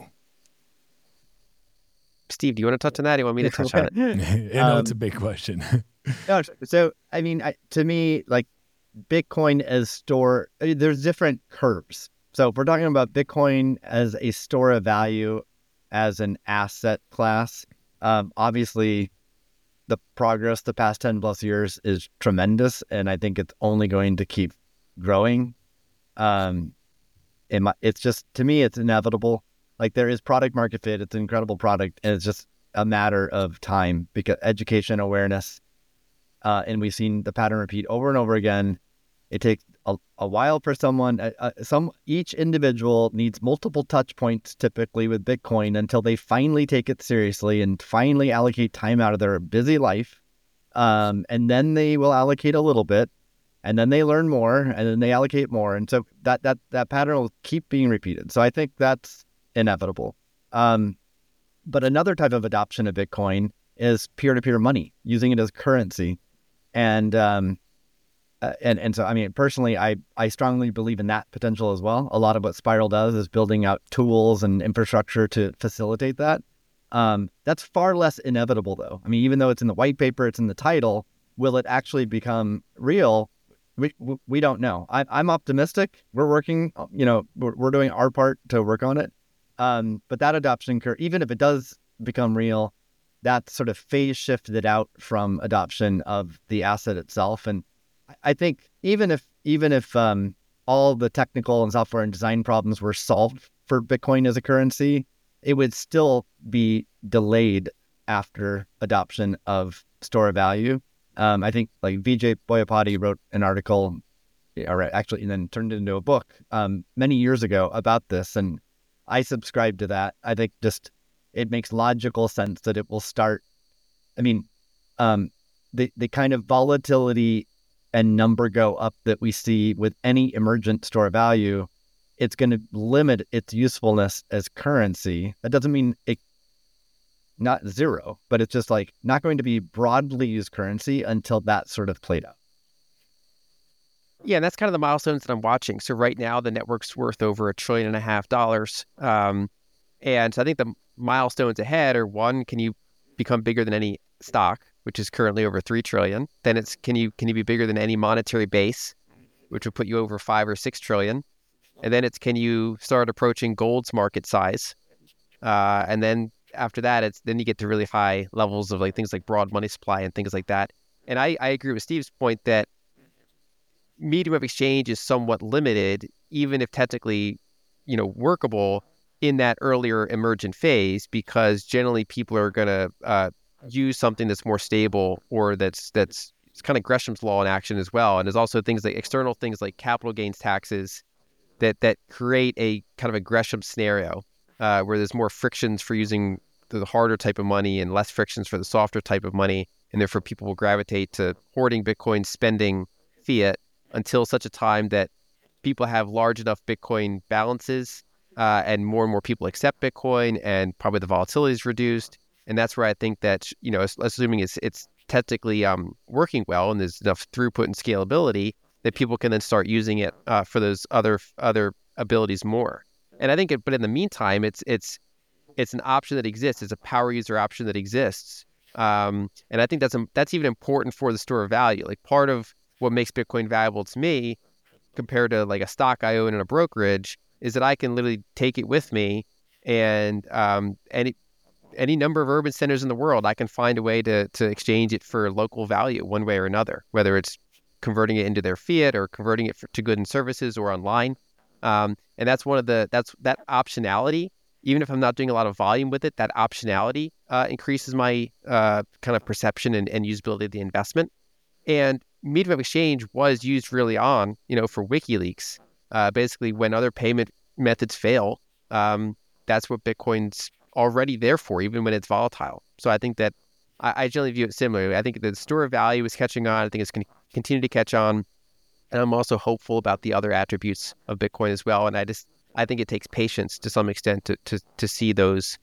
Steve, do you want to touch on that? Do you want me to touch on it? I know it's a big question. No, so, I mean, to me, like Bitcoin as store, there's different curves. So if we're talking about Bitcoin as a store of value, as an asset class, obviously the progress the past 10 plus years is tremendous. And I think it's only going to keep growing. It's just, to me, it's inevitable. Like there is product market fit. It's an incredible product. And it's just a matter of time because education, awareness, and we've seen the pattern repeat over and over again. It takes a while for someone, each individual needs multiple touch points typically with Bitcoin until they finally take it seriously and finally allocate time out of their busy life. And then they will allocate a little bit and then they learn more and then they allocate more. And so that pattern will keep being repeated. So I think that's inevitable. But another type of adoption of Bitcoin is peer-to-peer money, using it as currency. And so, I mean, personally, I strongly believe in that potential as well. A lot of what Spiral does is building out tools and infrastructure to facilitate that. That's far less inevitable, though. I mean, even though it's in the white paper, it's in the title, will it actually become real? We don't know. I'm optimistic. We're working, we're doing our part to work on it. But that adoption curve, even if it does become real, that sort of phase shifted out from adoption of the asset itself. And I think even if all the technical and software and design problems were solved for Bitcoin as a currency, it would still be delayed after adoption of store of value. I think like Vijay Boyapati wrote an article, or actually, and then turned it into a book many years ago about this, and I subscribe to that. I think just it makes logical sense that it will start. I mean, the kind of volatility and number go up that we see with any emergent store of value, it's going to limit its usefulness as currency. That doesn't mean it not zero, but it's just like not going to be broadly used currency until that sort of played out. Yeah, and that's kind of the milestones that I'm watching. So right now, the network's worth over $1.5 trillion. And so I think the milestones ahead are, one, can you become bigger than any stock, which is currently over 3 trillion? Then it's can you be bigger than any monetary base, which would put you over 5 or 6 trillion? And then it's can you start approaching gold's market size? And then after that, then you get to really high levels of like things like broad money supply and things like that. And I agree with Steve's point that medium of exchange is somewhat limited, even if technically, workable in that earlier emergent phase, because generally people are going to use something that's more stable or that's it's kind of Gresham's law in action as well. And there's also things like external things like capital gains taxes that create a kind of a Gresham scenario where there's more frictions for using the harder type of money and less frictions for the softer type of money. And therefore people will gravitate to hoarding Bitcoin, spending fiat until such a time that people have large enough Bitcoin balances and more people accept Bitcoin and probably the volatility is reduced. And that's where I think that, assuming it's technically working well and there's enough throughput and scalability, that people can then start using it for those other abilities more. And I think, but in the meantime, it's an option that exists. It's a power user option that exists. And I think that's even important for the store of value. Like part of what makes Bitcoin valuable to me compared to like a stock I own in a brokerage is that I can literally take it with me and any number of urban centers in the world, I can find a way to exchange it for local value one way or another, whether it's converting it into their fiat or converting it to goods and services or online. And that's that optionality. Even if I'm not doing a lot of volume with it, that optionality increases my kind of perception and usability of the investment. And medium of exchange was used early on, for WikiLeaks. Basically, when other payment methods fail, that's what Bitcoin's already there for, even when it's volatile. So I think that I generally view it similarly. I think the store of value is catching on. I think it's going to continue to catch on. And I'm also hopeful about the other attributes of Bitcoin as well. And I think it takes patience to some extent to see those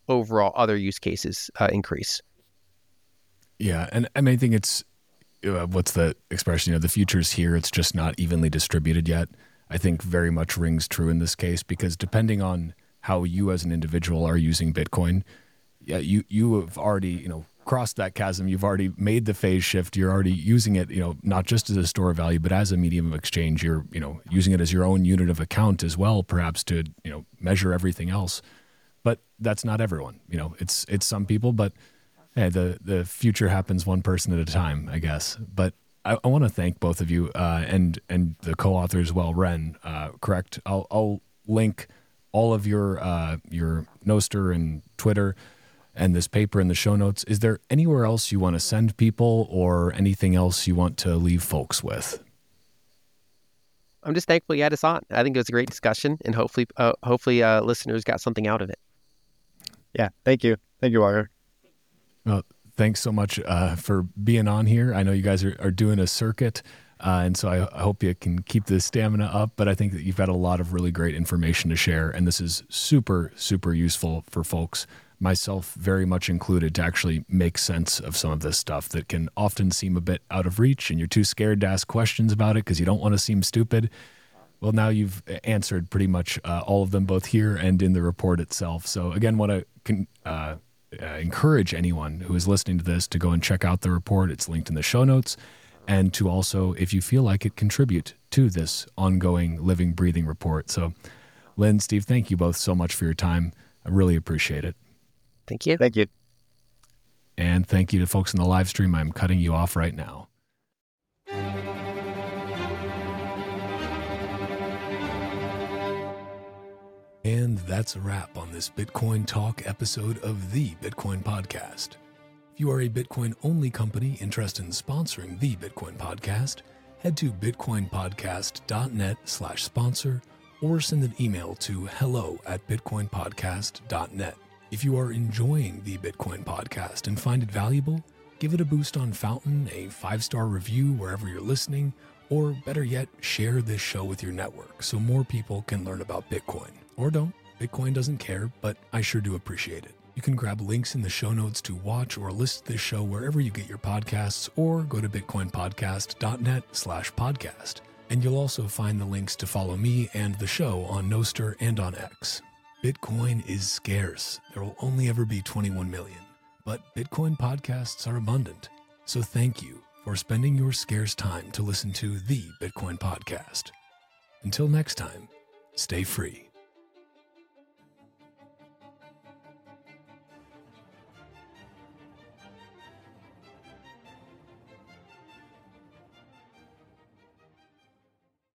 overall other use cases increase. Yeah, and I think it's what's the expression? The future's here. It's just not evenly distributed yet. I think very much rings true in this case, because depending on how you as an individual are using Bitcoin, you have already crossed that chasm. You've already made the phase shift. You're already using it, not just as a store of value, but as a medium of exchange. You're using it as your own unit of account as well, perhaps to measure everything else. But that's not everyone. It's some people, but hey, the future happens one person at a time, I guess. But I want to thank both of you and the co-authors. Well, Ren, correct. I'll link all of your Nostr and Twitter and this paper in the show notes. Is there anywhere else you want to send people, or anything else you want to leave folks with? I'm just thankful you had us on. I think it was a great discussion, and hopefully listeners got something out of it. Yeah, thank you, Walker. Well, thanks so much for being on here. I know you guys are doing a circuit, and so I hope you can keep the stamina up, but I think that you've got a lot of really great information to share, and this is super, super useful for folks, myself very much included, to actually make sense of some of this stuff that can often seem a bit out of reach, and you're too scared to ask questions about it because you don't want to seem stupid. Well, now you've answered pretty much all of them, both here and in the report itself. So again, want to encourage anyone who is listening to this to go and check out the report. It's linked in the show notes. And to also, if you feel like it, contribute to this ongoing living, breathing report. So Lynn, Steve, thank you both so much for your time. I really appreciate it. Thank you. Thank you. And thank you to folks in the live stream. I'm cutting you off right now. And that's a wrap on this Bitcoin Talk episode of the Bitcoin Podcast. If you are a Bitcoin-only company interested in sponsoring the Bitcoin Podcast, head to bitcoinpodcast.net/sponsor or send an email to hello@bitcoinpodcast.net. If you are enjoying the Bitcoin Podcast and find it valuable, give it a boost on Fountain, a 5-star review wherever you're listening, or better yet, share this show with your network so more people can learn about Bitcoin. Or don't. Bitcoin doesn't care, but I sure do appreciate it. You can grab links in the show notes to watch or listen to this show wherever you get your podcasts, or go to bitcoinpodcast.net/podcast. And you'll also find the links to follow me and the show on Nostr and on X. Bitcoin is scarce. There will only ever be 21 million, but Bitcoin podcasts are abundant. So thank you for spending your scarce time to listen to the Bitcoin Podcast. Until next time, stay free.